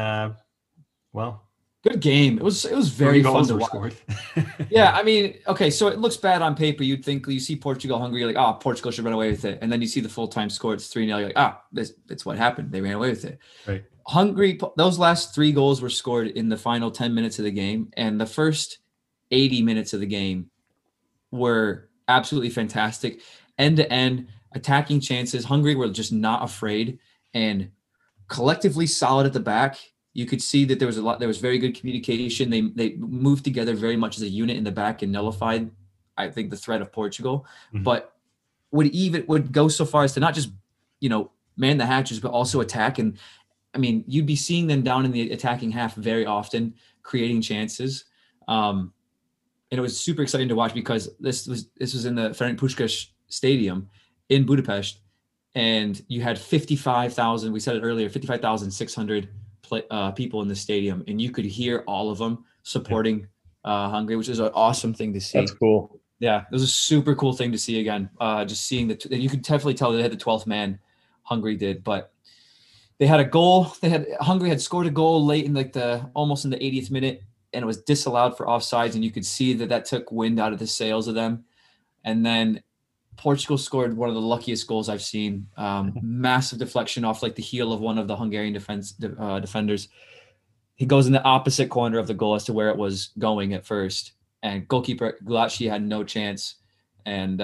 good game. It was very fun to watch. Yeah, I mean, okay, so it looks bad on paper. You'd think you see Portugal, Hungary, you're like, Portugal should run away with it. And then you see the full-time score, it's 3-0. You're like, that's what happened. They ran away with it. Right. Hungary, those last 3 goals were scored in the final 10 minutes of the game. And the first 80 minutes of the game were absolutely fantastic. End-to-end, attacking chances. Hungary were just not afraid and collectively solid at the back. You could see that there was very good communication. They moved together very much as a unit in the back and nullified, I think, the threat of Portugal. Mm-hmm. But would go so far as to not just, man the hatches, but also attack. And I mean, you'd be seeing them down in the attacking half very often, creating chances. And it was super exciting to watch because this was in the Ferenc Puskás Stadium in Budapest, and you had 55,000. We said it earlier, 55,600 people in the stadium, and you could hear all of them supporting Hungary, which is an awesome thing to see. That's cool. Yeah, it was a super cool thing to see again. Just seeing and you could definitely tell they had the 12th man. Hungary did, but they had a goal. Hungary had scored a goal late in almost in the 80th minute, and it was disallowed for offsides, and you could see that took wind out of the sails of them. And then Portugal scored one of the luckiest goals I've seen. Massive deflection off the heel of one of the Hungarian defenders. He goes in the opposite corner of the goal as to where it was going at first. And goalkeeper Gulacsi had no chance. And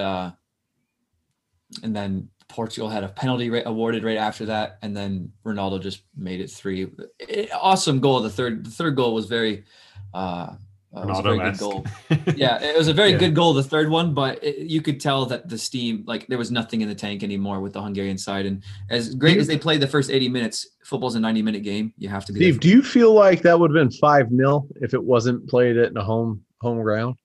then Portugal had a penalty awarded right after that. And then Ronaldo just made it 3. Awesome goal. The third goal was very it was a very good goal. Yeah, it was a very good goal, the third one, but you could tell that the steam, there was nothing in the tank anymore with the Hungarian side. And as great as they played the first 80 minutes, football's a 90-minute game. You have to be. Steve, do you feel like that would have been 5-0 if it wasn't played at a home ground?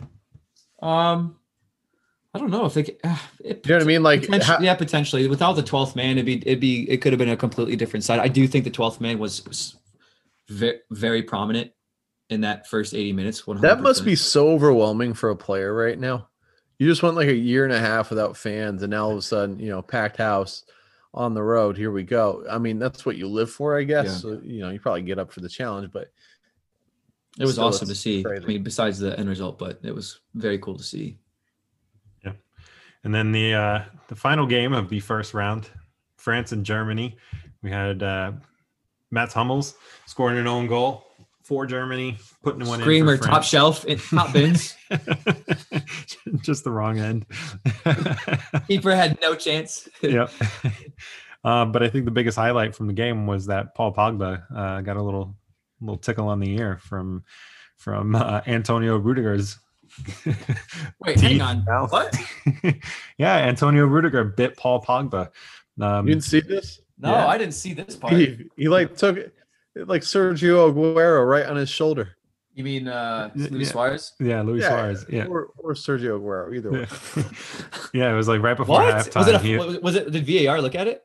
I don't know if they. You know what I mean? Potentially, potentially. Without the 12th man, it could have been a completely different side. I do think the 12th man was very, very prominent in that first 80 minutes. 100%. That must be so overwhelming for a player right now. You just went a year and a half without fans, and now all of a sudden, packed house on the road. Here we go. I mean, that's what you live for, I guess. Yeah. So, you probably get up for the challenge, but it was awesome to see. Crazy. I mean, besides the end result, but it was very cool to see. Yeah. And then the final game of the first round, France and Germany, we had Mats Hummels scoring an own goal. for Germany, putting one Screamer, in for top France. shelf, top bins. Just the wrong end. Keeper had no chance. Yep. But I think the biggest highlight from the game was that Paul Pogba got a little tickle on the ear from Antonio Rudiger's. Wait, hang teeth. on. What? Yeah, Antonio Rudiger bit Paul Pogba. You didn't see this? No, Yeah. I didn't see this part. He like took it like Sergio Aguero right on his shoulder. You mean Yeah. Luis Suarez? Yeah, Luis Suarez. Yeah. Or Sergio Aguero, either way. Yeah, it was like right before What? halftime. Was it? Did VAR look at it?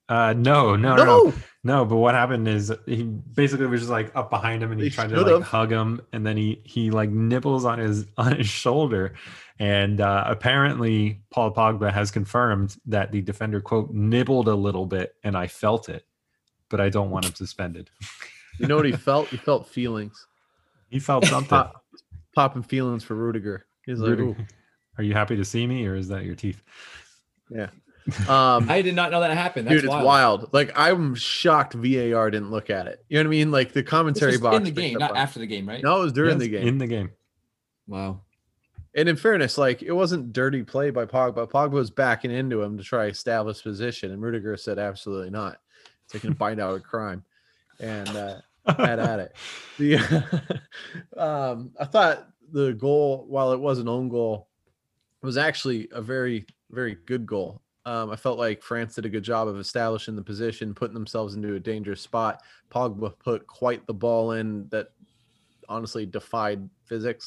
No. But what happened is he basically was just like up behind him, and he They tried to should've. like hug him, and then he like nibbles on his shoulder, and apparently Paul Pogba has confirmed that the defender quote nibbled a little bit, and I felt it, but I don't want him suspended. You know what he felt? He felt feelings. He felt something. Popping feelings for Rudiger. He's like, Rudiger, ooh. are you happy to see me, or is that your teeth? Yeah. I did not know that happened. That's Dude, it's wild. Like, I'm shocked VAR didn't look at it. You know what I mean? Like the This commentary was box in the picked game, up not on it. after the game, right? No, it was during Yes, the game. In the game. Wow. And in fairness, like it wasn't dirty play by Pogba. Pogba was backing into him to try to establish position, and Rudiger said absolutely not, taking a bite out of crime, and had at it. The I thought the goal, while it was an own goal, was actually a very, very good goal. I felt like France did a good job of establishing the position, putting themselves into a dangerous spot. Pogba put quite the ball in that honestly defied physics.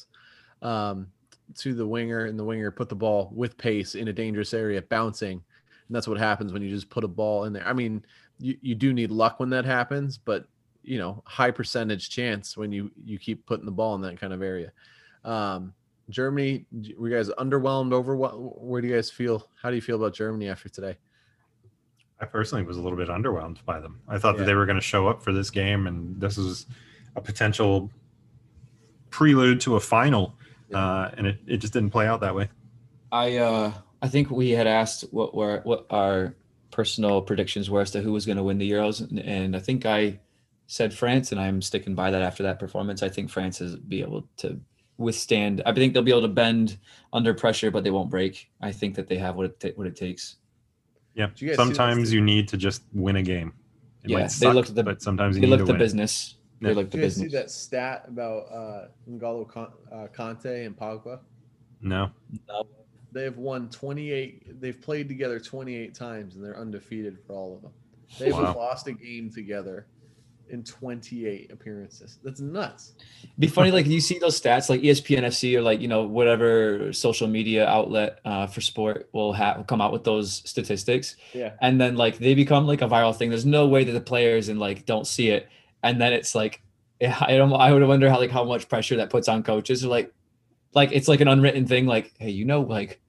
To the winger, and the winger put the ball with pace in a dangerous area, bouncing. And that's what happens when you just put a ball in there. I mean, you do need luck when that happens, but you know, high percentage chance when you keep putting the ball in that kind of area. Germany, were you guys underwhelmed over where do you guys feel? How do you feel about Germany after today? I personally was a little bit underwhelmed by them. I thought Yeah. that they were going to show up for this game, and this was a potential prelude to a final. And it just didn't play out that way. I think we had asked what our personal predictions were as to who was going to win the Euros, and I think I said France, and I'm sticking by that after that performance. I think France is be able to withstand. I think they'll be able to bend under pressure, but they won't break. I think that they have what it takes. Yeah. Did you guys see Sometimes this? you need to just win a game. It Yeah, might they suck, looked at the- but sometimes you They need look to the win. business. They Yeah. look the Did you guys see business. that stat about N'Golo Kante and Pogba? No. They have won 28. They've played together 28 times, and they're undefeated for all of them. They've Wow. lost a game together in 28 appearances. That's nuts. It'd be funny, like you see those stats, like ESPN FC or like whatever social media outlet for sport will come out with those statistics, Yeah. and then like they become like a viral thing. There's no way that the players and like don't see it, and then it's like I would wonder how much pressure that puts on coaches. Or like it's like an unwritten thing. Like, hey, like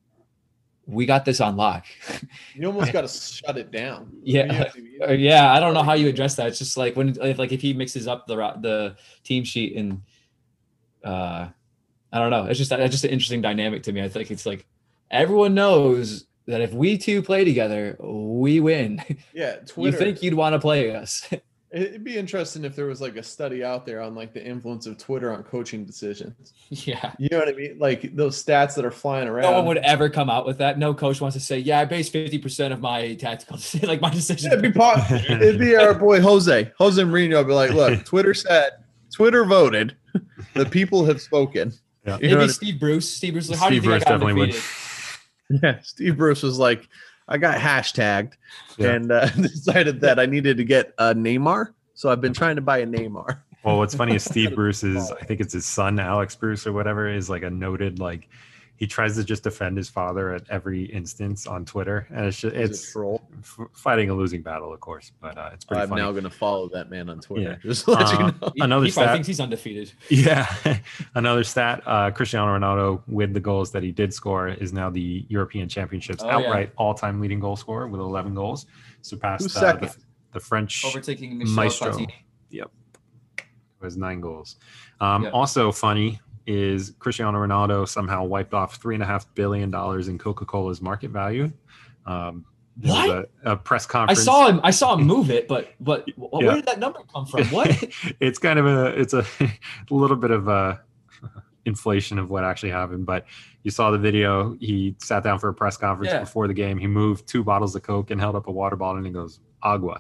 we got this on lock. You almost got to shut it down. Yeah. Yeah, I don't know how you address that. It's just like if he mixes up the team sheet and I don't know. It's just an interesting dynamic to me. I think it's like everyone knows that if we two play together, we win. Yeah. You Twitter. think you'd want to play us? It'd be interesting if there was like a study out there on like the influence of Twitter on coaching decisions. Yeah. You know what I mean? Like those stats that are flying around. No one would ever come out with that. No coach wants to say, "Yeah, I base 50% of my tactical like my decisions." It'd be our boy Jose Mourinho. Would be like, look, Twitter voted. The people have spoken. Yeah. You know Maybe what I Steve Bruce. Steve Bruce. Like, how do you Steve think Bruce I got definitely would. undefeated? Yeah, Steve Bruce was like, I got hashtagged Yeah. and decided that I needed to get a Neymar. So I've been trying to buy a Neymar. Well, what's funny is Steve Bruce is, I think it's his son, Alex Bruce or whatever, is like a noted, like he tries to just defend his father at every instance on Twitter. And it's just, He's a it's troll. fighting a losing battle, of course, but it's pretty I'm funny. now going to follow that man on Twitter. Yeah. Just to let you know. Another He probably stat. thinks he's undefeated. Yeah. Another stat, Cristiano Ronaldo, with the goals that he did score, is now the European Championships Oh, yeah. outright all-time leading goal scorer with 11 goals. Surpassed Who's second? the French Overtaking Michel Maestro. Platini. Yep. It was 9 goals. Yeah. Also funny is Cristiano Ronaldo somehow wiped off $3.5 billion in Coca-Cola's market value. There was What? a press I conference. saw him move it, but Yeah. where did that number come from? What? It's kind of a little bit of a inflation of what actually happened, but you saw the video. He sat down for a press conference Yeah. before the game. He moved 2 bottles of Coke and held up a water bottle and he goes, agua.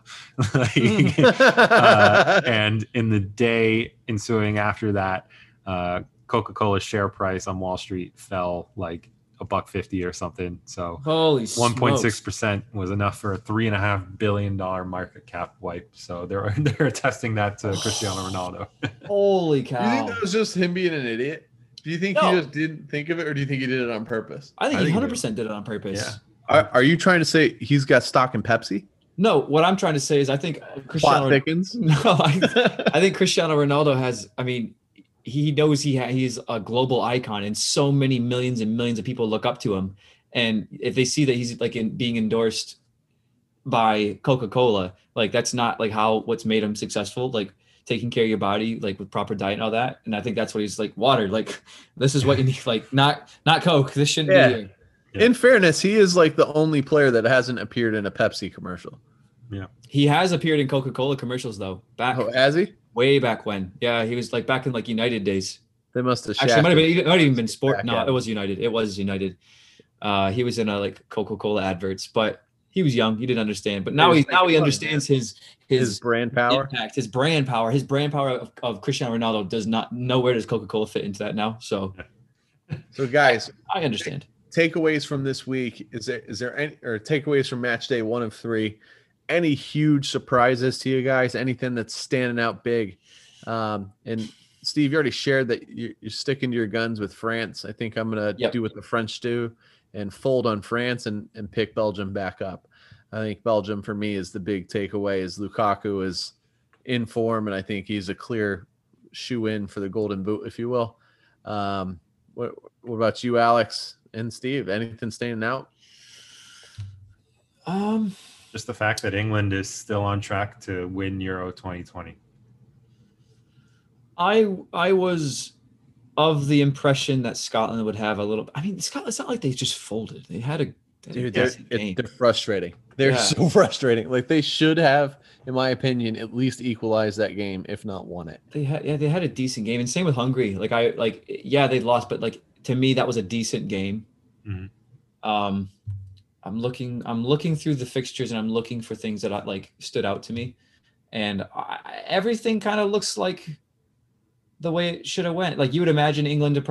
And in the day ensuing after that, Coca-Cola's share price on Wall Street fell like $1.50 or something. So Holy smokes. 1.6% was enough for a $3.5 billion market cap wipe. So they're attesting that to Cristiano Ronaldo. Holy Do you think cow. that was just him being an idiot? Do you think No. he just didn't think of it, or do you think he did it on purpose? I think I he think he 100% did it on purpose. Yeah. Are you trying to say he's got stock in Pepsi? No, what I'm trying to say is I think Plot Cristiano thickens. No, I think Cristiano Ronaldo has, I mean, he knows he's a global icon and so many millions and millions of people look up to him. And if they see that he's like being endorsed by Coca-Cola, like that's not like what's made him successful, like taking care of your body, like with proper diet and all that. And I think that's what he's like, water, like this is what you need, like not Coke. This shouldn't Yeah. be here. Yeah. In fairness, he is like the only player that hasn't appeared in a Pepsi commercial. He has appeared in Coca-Cola commercials though, back Oh, has he? way back when. Yeah, he was like back in like United days. They must have. Actually, it might have even been Sport. back No, at it was United. It was United. He was in a like Coca-Cola adverts, but he was young. He didn't understand. But now was he making fun, understands his brand power. impact, his brand power. His brand power of Cristiano Ronaldo does not. Nowhere does Coca-Cola fit into that now. So So, guys, I understand. takeaways from this week. Is there any or takeaways from match day 1 of 3? Any huge surprises to you guys? Anything that's standing out big? And Steve, you already shared that you're sticking to your guns with France. I think I'm going to do what the French do and fold on France and pick Belgium back up. I think Belgium for me is the big takeaway. Is Lukaku is in form, and I think he's a clear shoe in for the Golden Boot, if you will. What about you, Alex and Steve? Anything standing out? Just the fact that England is still on track to win Euro 2020. I was of the impression that Scotland would have a little. I mean, Scotland. It's not like they just folded. They had a Dude, decent game. they're frustrating. They're Yeah. so frustrating. Like they should have, in my opinion, at least equalized that game, if not won it. They had a decent game, and same with Hungary. They lost, but like to me that was a decent game. Mhm. I'm looking through the fixtures and I'm looking for things that stood out to me, and everything kind of looks like the way it should have went. Like you would imagine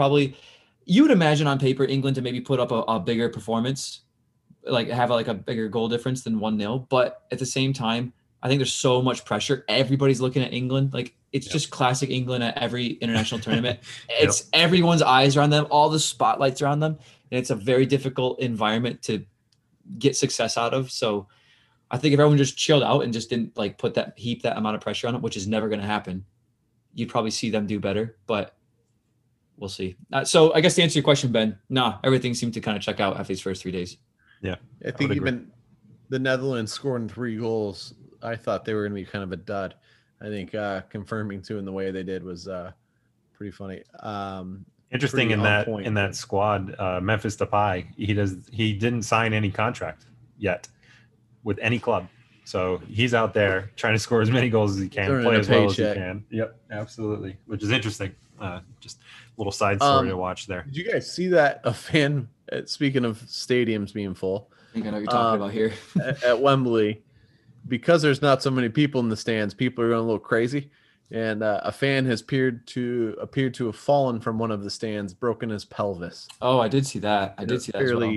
on paper England to maybe put up a bigger performance, like have a bigger goal difference than 1-0. But at the same time, I think there's so much pressure. Everybody's looking at England. Like it's just classic England at every international tournament. It's everyone's eyes are on them. All the spotlights are on them. And it's a very difficult environment to get success out of. So I think if everyone just chilled out and just didn't heap that amount of pressure on it, which is never going to happen, you'd probably see them do better, but we'll see. So I guess to answer your question, Ben, everything seemed to kind of check out after these first 3 days. Yeah. I think even the Netherlands scoring 3 goals, I thought they were going to be kind of a dud. I think confirming 2 in the way they did was pretty funny. Interesting pretty in on that point. in that squad, Memphis Depay, he didn't sign any contract yet with any club. So he's out there trying to score as many goals as he can, Earning play a as well as he paycheck. can. Yep, absolutely. Which is interesting. Just a little side story to watch there. Did you guys see that a fan, speaking of stadiums being full, I think I know what you're talking about here. at Wembley, because there's not so many people in the stands, people are going a little crazy. And a fan has appeared to have fallen from one of the stands, broken his pelvis. Oh, I did see that. I did see that as well.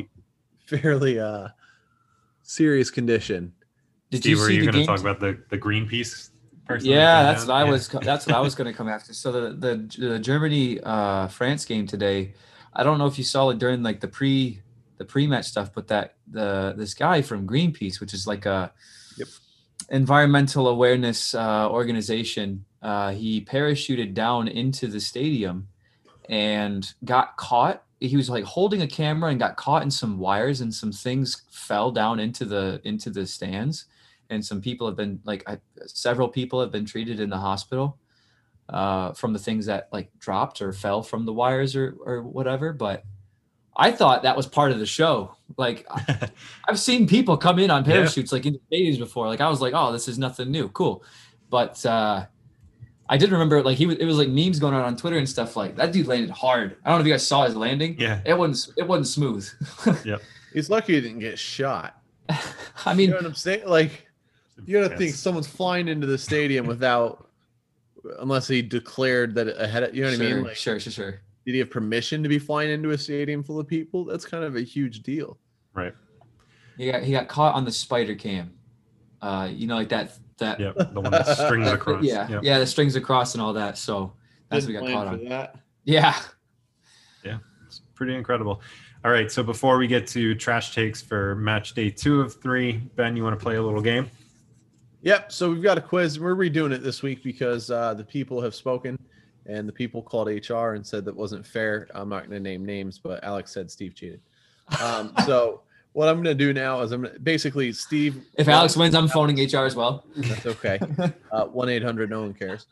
Fairly serious condition. Did Steve, you were see you the going to game? talk about the Greenpeace person? Yeah, that that's came what I down? was. That's what I was going to come after. So the Germany France game today, I don't know if you saw it during like the pre-match stuff, but this guy from Greenpeace, which is like a environmental awareness organization, he parachuted down into the stadium and got caught. He was like holding a camera and got caught in some wires, and some things fell down into the stands. And some people have been several people have been treated in the hospital from the things that like dropped or fell from the wires or whatever. But I thought that was part of the show. Like I've seen people come in on parachutes like into stadiums before. Like I was like, oh, this is nothing new. Cool. But I did remember like it was like memes going on Twitter and stuff. Like that dude landed hard. I don't know if you guys saw his landing. Yeah. It wasn't smooth. Yep. He's lucky he didn't get shot. I mean, You know what I'm saying? Like, you got to think someone's flying into the stadium unless he declared that ahead of, you know what I mean? Like, sure. did he have permission to be flying into a stadium full of people? That's kind of a huge deal. Right. He got caught on the spider cam. Like that. Yep. The one that strings across. Yeah. Yep. Yeah. The strings across and all that. So that's what he got caught on. That. Yeah. Yeah. It's pretty incredible. All right. So before we get to trash takes for match day 2 of 3, Ben, you want to play a little game? Yep. So we've got a quiz. We're redoing it this week because the people have spoken, and the people called HR and said that wasn't fair. I'm not going to name names, but Alex said Steve cheated. So what I'm going to do now is basically Steve. If Alex wins, I'm phoning HR as well. That's okay. 1-800, no one cares.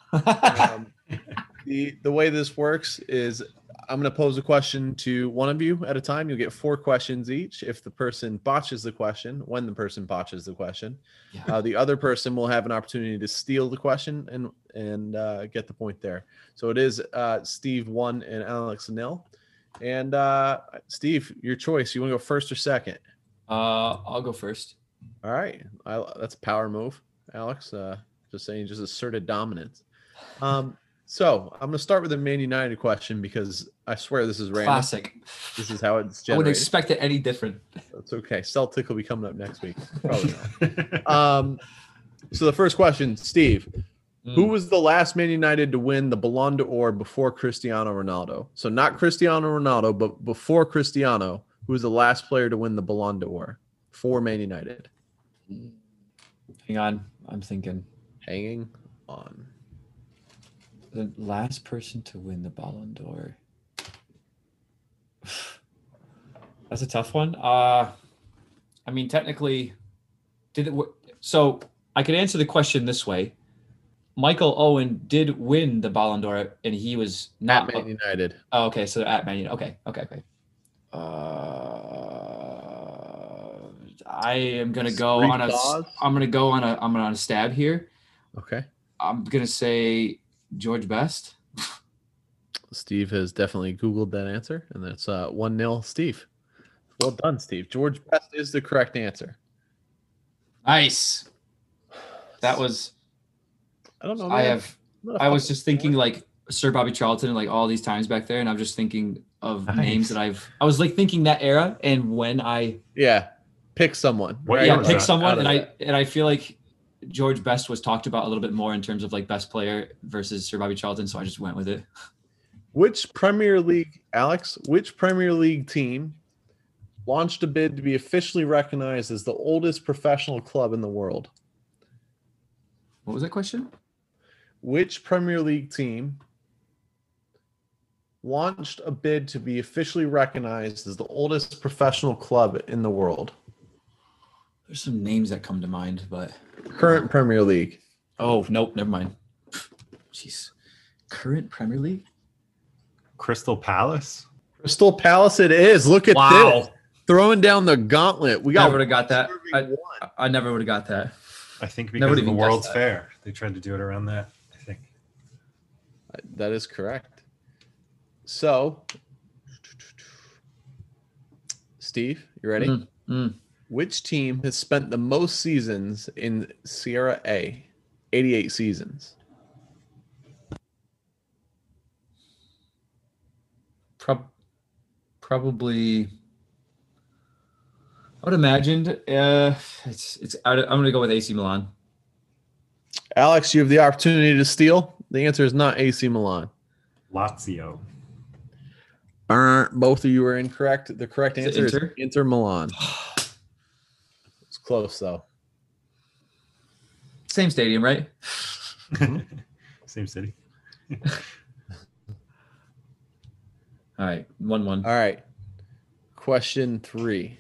The way this works is I'm going to pose a question to one of you at a time. You'll get 4 questions each. If the person botches the question, the other person will have an opportunity to steal the question and get the point there. So it is Steve 1 and Alex 0. And Steve, your choice. You want to go first or second? I'll go first. All right. That's a power move, Alex. Just saying, just asserted dominance. So I'm going to start with a Man United question because I swear this is random. Classic. This is how it's I generated. wouldn't expect it any different. That's okay. Celtic will be coming up next week. Probably not. So the first question, Steve, who was the last Man United to win the Ballon d'Or before Cristiano Ronaldo? So not Cristiano Ronaldo, but before Cristiano, who was the last player to win the Ballon d'Or for Man United? Hang on. I'm thinking. Hanging on. The last person to win the Ballon d'Or. That's a tough one. I mean, technically, so I could answer the question this way. Michael Owen did win the Ballon d'Or, and he was not At Man United. Oh, okay, so at Man United. Okay. I am gonna go on a. I'm gonna go on a stab here. Okay. I'm gonna say George Best. Steve has definitely Googled that answer, and that's 1-0 Steve. Well done, Steve. George Best is the correct answer. Nice. That was. I don't know. I was just thinking like Sir Bobby Charlton and like all these times back there, and I'm just thinking of names that I was like thinking that era and when I pick someone. Pick someone, and I feel like George Best was talked about a little bit more in terms of like best player versus Sir Bobby Charlton, so I just went with it. Which Premier League team launched a bid to be officially recognized as the oldest professional club in the world? What was that question? Which Premier League team launched a bid to be officially recognized as the oldest professional club in the world? There's some names that come to mind, but current Premier League. Oh, nope, never mind. Jeez. Current Premier League? Crystal Palace. Crystal Palace it is. Look at this. Throwing down the gauntlet. We never would have got that. I never would have got that. I think because of the World's Fair. They tried to do it around that, I think. That is correct. So, Steve, you ready? Which team has spent the most seasons in Serie A? 88 seasons. Probably. I would imagine it's. I'm going to go with AC Milan. Alex, you have the opportunity to steal. The answer is not AC Milan. Lazio. Both of you are incorrect. The correct answer is Inter Milan. It's close though. Same stadium, right? Same city. All right, 1-1. All right. Question 3.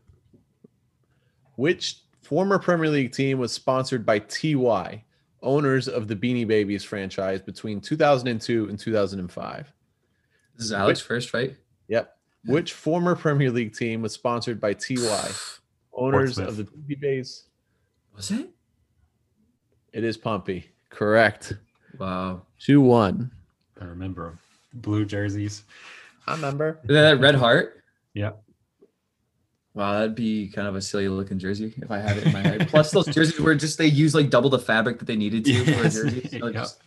Which former Premier League team was sponsored by TY, owners of the Beanie Babies franchise between 2002 and 2005? This is Alex first, right? Yep. Which former Premier League team was sponsored by TY, owners Portsmouth. of the Pompey Bays? Was it? It is Pompey. Correct. Wow. 2-1. I remember 'em. Blue jerseys. I remember. Is that Red Heart? Yeah. Wow, that'd be kind of a silly looking jersey if I had it in my head. Plus, those jerseys were just, they used like double the fabric that they needed to for a Yes. jersey. So Yeah. just-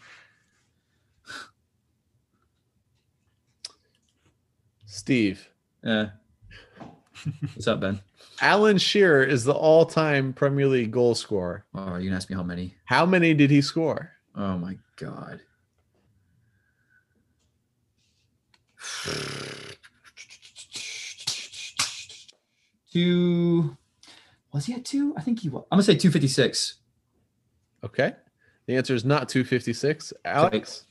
Steve. yeah. What's up, Ben? Alan Shearer is the all-time Premier League goal scorer. Oh, are you gonna ask me how many? How many did he score? Oh my god. Two. Was he at two? I think he was. I'm gonna say 256. Okay. The answer is not 256. Alex.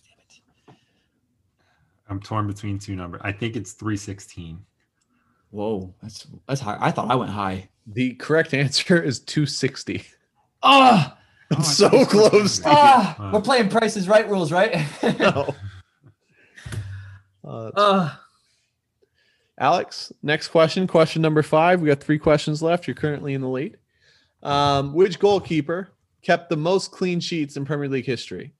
I'm torn between two numbers. I think it's 316. Whoa, that's high. I thought I went high. The correct answer is 260. Ah, It's so close. Steve. we're playing Prices Right rules, right? No. Alex, next question. Question number 5. We got 3 questions left. You're currently in the lead. Which goalkeeper kept the most clean sheets in Premier League history?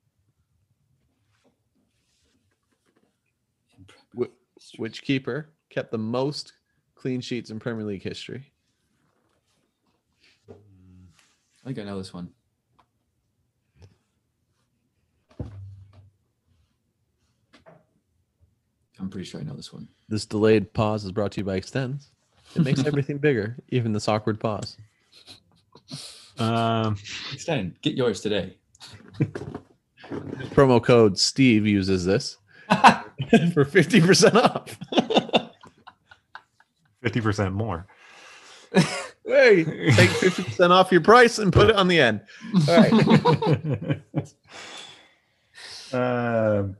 Which keeper kept the most clean sheets in Premier League history? I think I know this one. I'm pretty sure I know this one. This delayed pause is brought to you by Extends. It makes everything bigger, even this awkward pause. Extend. Get yours today. Promo code Steve uses this for 50% off. 50% more. Hey, take 50% off your price and put it on the end. All right.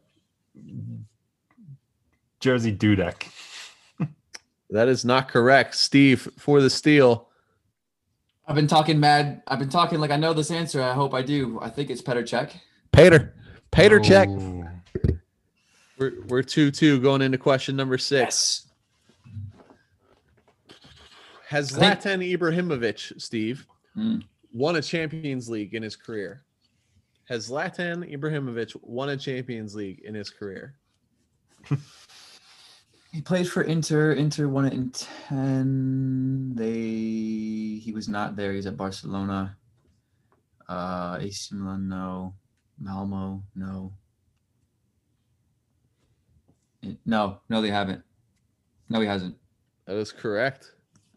Jersey Dudek. That is not correct. Steve, for the steal. I've been talking mad. I've been talking like I know this answer. I hope I do. I think it's Petr Cech. Pater check. Ooh. We're 2-2 going into question number 6. Yes. Has I think- Zlatan Ibrahimovic, Steve, Mm. won a Champions League in his career? Has Zlatan Ibrahimovic won a Champions League in his career? He played for Inter. Inter won it in 10. He was not there. He's at Barcelona. AC Milan, no. Malmo, no. No, they haven't. No, he hasn't. That is correct.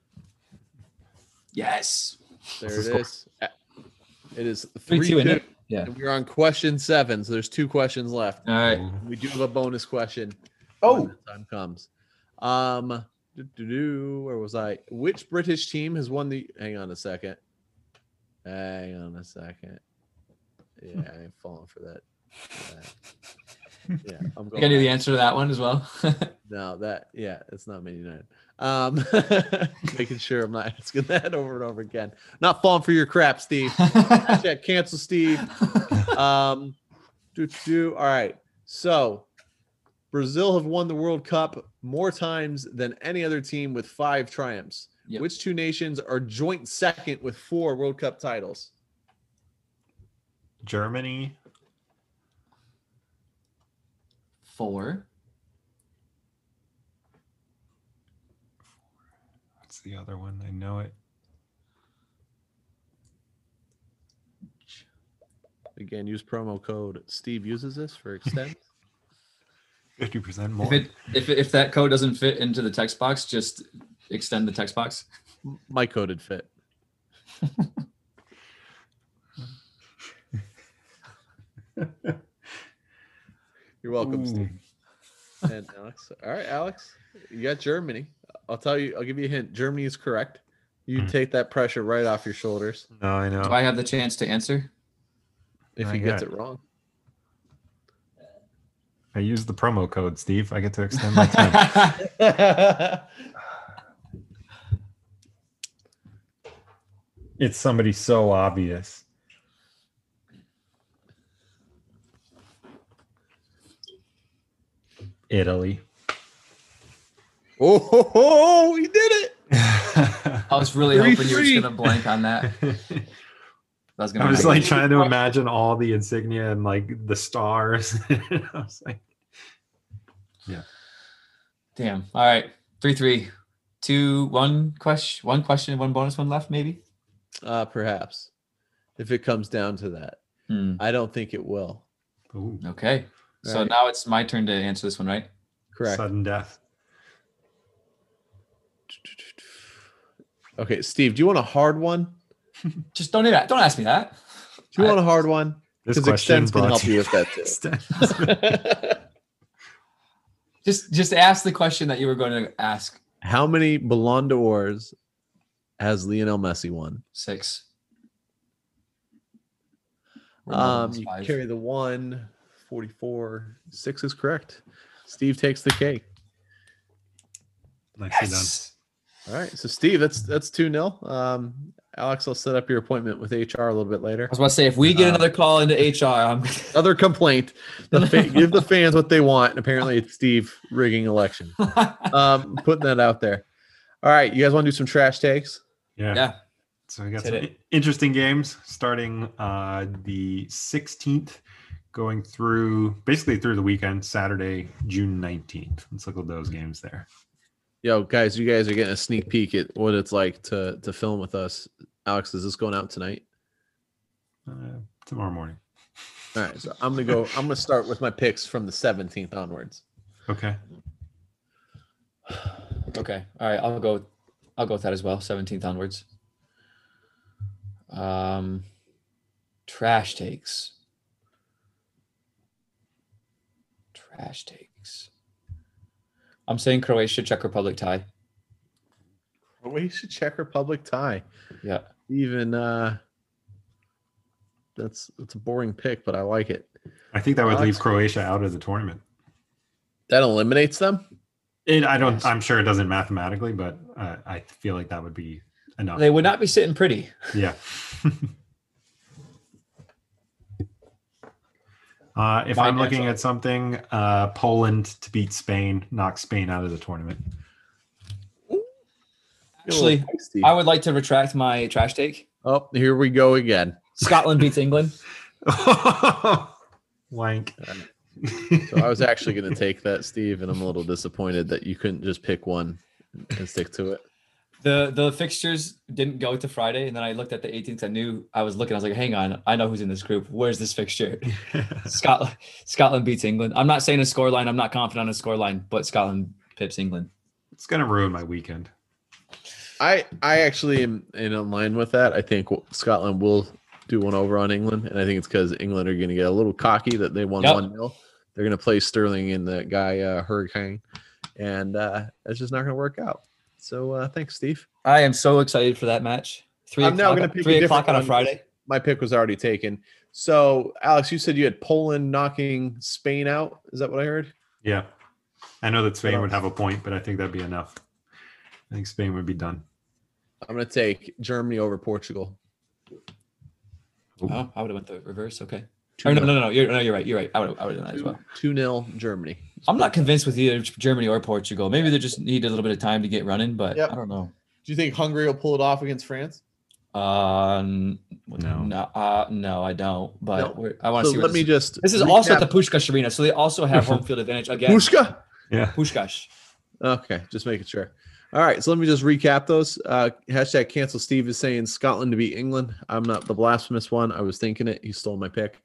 Yes. There What's it the is. It is 3-2 in 3-2. it. Yeah. And we're on question 7, so there's 2 questions left. All right. We do have a bonus question. Oh. when the time comes. Where was I? Which British team has won the? Hang on a second. Yeah, I ain't falling for that. Yeah, I'm I think going. I knew the answer to that one as well. No, it's not Man United. Making sure I'm not asking that over and over again. Not falling for your crap, Steve. Hashtag cancel Steve. All right. So Brazil have won the World Cup more times than any other team with 5 triumphs. Yep. Which 2 nations are joint second with 4 World Cup titles? Germany. 4. What's the other one? I know it. Again, use promo code Steve uses this for extend. 50% more. If that code doesn't fit into the text box, just extend the text box. My coded fit. You're welcome, Steve. And Alex. All right, Alex. You got Germany. I'll give you a hint. Germany is correct. You take that pressure right off your shoulders No, I know. Do I have the chance to answer? if I he gets got it wrong. I use the promo code, Steve. I get to extend my time. It's somebody so obvious. Italy. Oh, he did it. I was really hoping you were 3-3. just gonna blank on that. That was gonna I was be like my- trying to imagine all the insignia and like the stars. I was like, Damn. All right. 3-3. 2, 1 question, one question, one bonus one left, maybe. Perhaps, if it comes down to that, I don't think it will. ooh, Okay. So Right. now it's my turn to answer this one, right? Correct. sudden death. Okay, Steve, do you want a hard one? Just don't do that. Don't ask me that. Do you want a hard one? This Because question Extends can brought help to you with that too. Extends. Just ask the question that you were going to ask. How many Ballon d'Ors has Lionel Messi won? 6. Ronaldo's You 5. carry the 1, 44. 6 is correct. Steve takes the cake. Nicely done. Yes. All right, so Steve, that's 2-0. Alex, I'll set up your appointment with HR a little bit later. I was about to say, if we get another call into HR, I'm Another complaint. Give the fans what they want. And apparently, it's Steve rigging election. Putting that out there. All right, you guys want to do some trash takes? Yeah. yeah. So we got Hit some it. interesting games starting the 16th, going through basically through the weekend, Saturday, June 19th. Let's look at those games there. Yo, guys, you guys are getting a sneak peek at what it's like to film with us. Alex, is this going out tonight? Tomorrow morning. All right, so I'm gonna start with my picks from the 17th onwards. Okay. Okay. All right. I'll go with that as well. 17th onwards. Trash takes. I'm saying Croatia, Czech Republic tie. Croatia, Czech Republic tie. Yeah. Even that's a boring pick, but I like it. I think that would Alex? leave Croatia out of the tournament. That eliminates them. I'm sure it doesn't mathematically, but I feel like that would be enough. They would not be sitting pretty. Yeah. If My I'm looking natural. at something, Poland to beat Spain, knock Spain out of the tournament. Actually, I would like to retract my trash take. Oh, here we go again. Scotland beats England. Wank. So I was actually going to take that, Steve, and I'm a little disappointed that you couldn't just pick one and stick to it. The fixtures didn't go to Friday, and then I looked at the 18th. I knew I was looking. I was like, hang on, I know who's in this group. Where's this fixture? Scotland beats England. I'm not saying a scoreline. I'm not confident on a scoreline, but Scotland pips England. It's gonna ruin my weekend. I actually am in line with that. I think Scotland will do one over on England, and I think it's because England are going to get a little cocky that they won Yep. 1-0. They're going to play Sterling and that guy Hurricane, and it's just not going to work out. So thanks, Steve. I am so excited for that match. I'm now gonna pick a 3 o'clock different on a one. Friday. My pick was already taken. So, Alex, you said you had Poland knocking Spain out. Is that what I heard? Yeah. I know that Spain What would else? have a point, but I think that'd be enough. I think Spain would be done. I'm going to take Germany over Portugal. Oh, I would have went the reverse. Okay. Or no. You're right. You're right. I would have done that as well. 2-0 Germany. I'm not convinced with either Germany or Portugal. Maybe they just need a little bit of time to get running, but Yep. I don't know. Do you think Hungary will pull it off against France? No, No. I don't. But No. I want to So see. let me just. This is also at recap- the Pushkash Arena, so they also have home field advantage again. Pushka? Yeah. Pushkash. Okay, just making sure. All right, so let me just recap those. Hashtag cancel Steve is saying Scotland to beat England. I'm not the blasphemous one. I was thinking it. He stole my pick.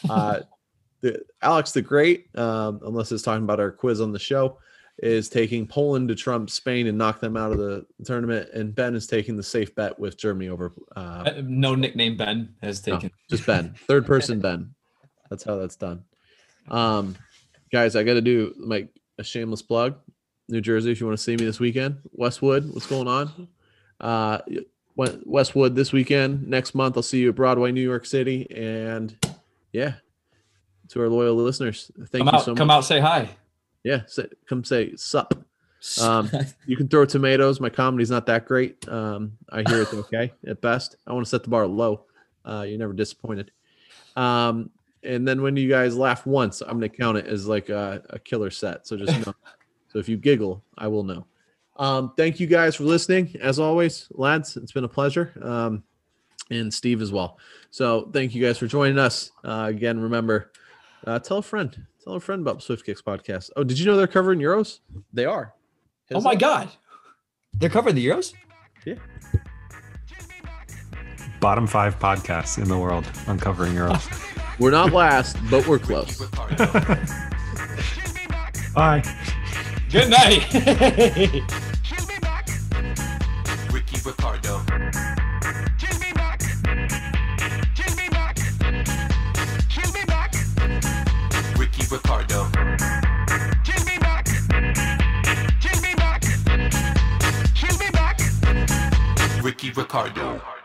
Alex the Great, unless it's talking about our quiz on the show, is taking Poland to trump Spain and knock them out of the tournament. And Ben is taking the safe bet with Germany over. No nickname Ben has No, taken. just Ben. Third person Ben. That's how that's done. Guys, I got to do a shameless plug. New Jersey, if you want to see me this weekend. Westwood, what's going on? Westwood this weekend. Next month, I'll see you at Broadway, New York City. And yeah, to our loyal listeners, thank you so much. Come out, say hi. Yeah, come say sup. You can throw tomatoes. My comedy's not that great. I hear it's okay at best. I want to set the bar low. You're never disappointed. And then when you guys laugh once, I'm going to count it as like a killer set. So just know. So if you giggle, I will know. Thank you guys for listening. As always, lads, it's been a pleasure. And Steve as well. So thank you guys for joining us. Again, remember, tell a friend about Swift Kicks podcast. Oh, did you know they're covering Euros? They are. Oh my God. They're covering the Euros? Yeah. Bottom 5 podcasts in the world uncovering Euros. We're not last, but we're close. Bye. Good night. Ricky Ricardo. Give me back. Give me back. Give me back. Ricky Ricardo. Give me back. Give me back. Give me back. Ricky Ricardo.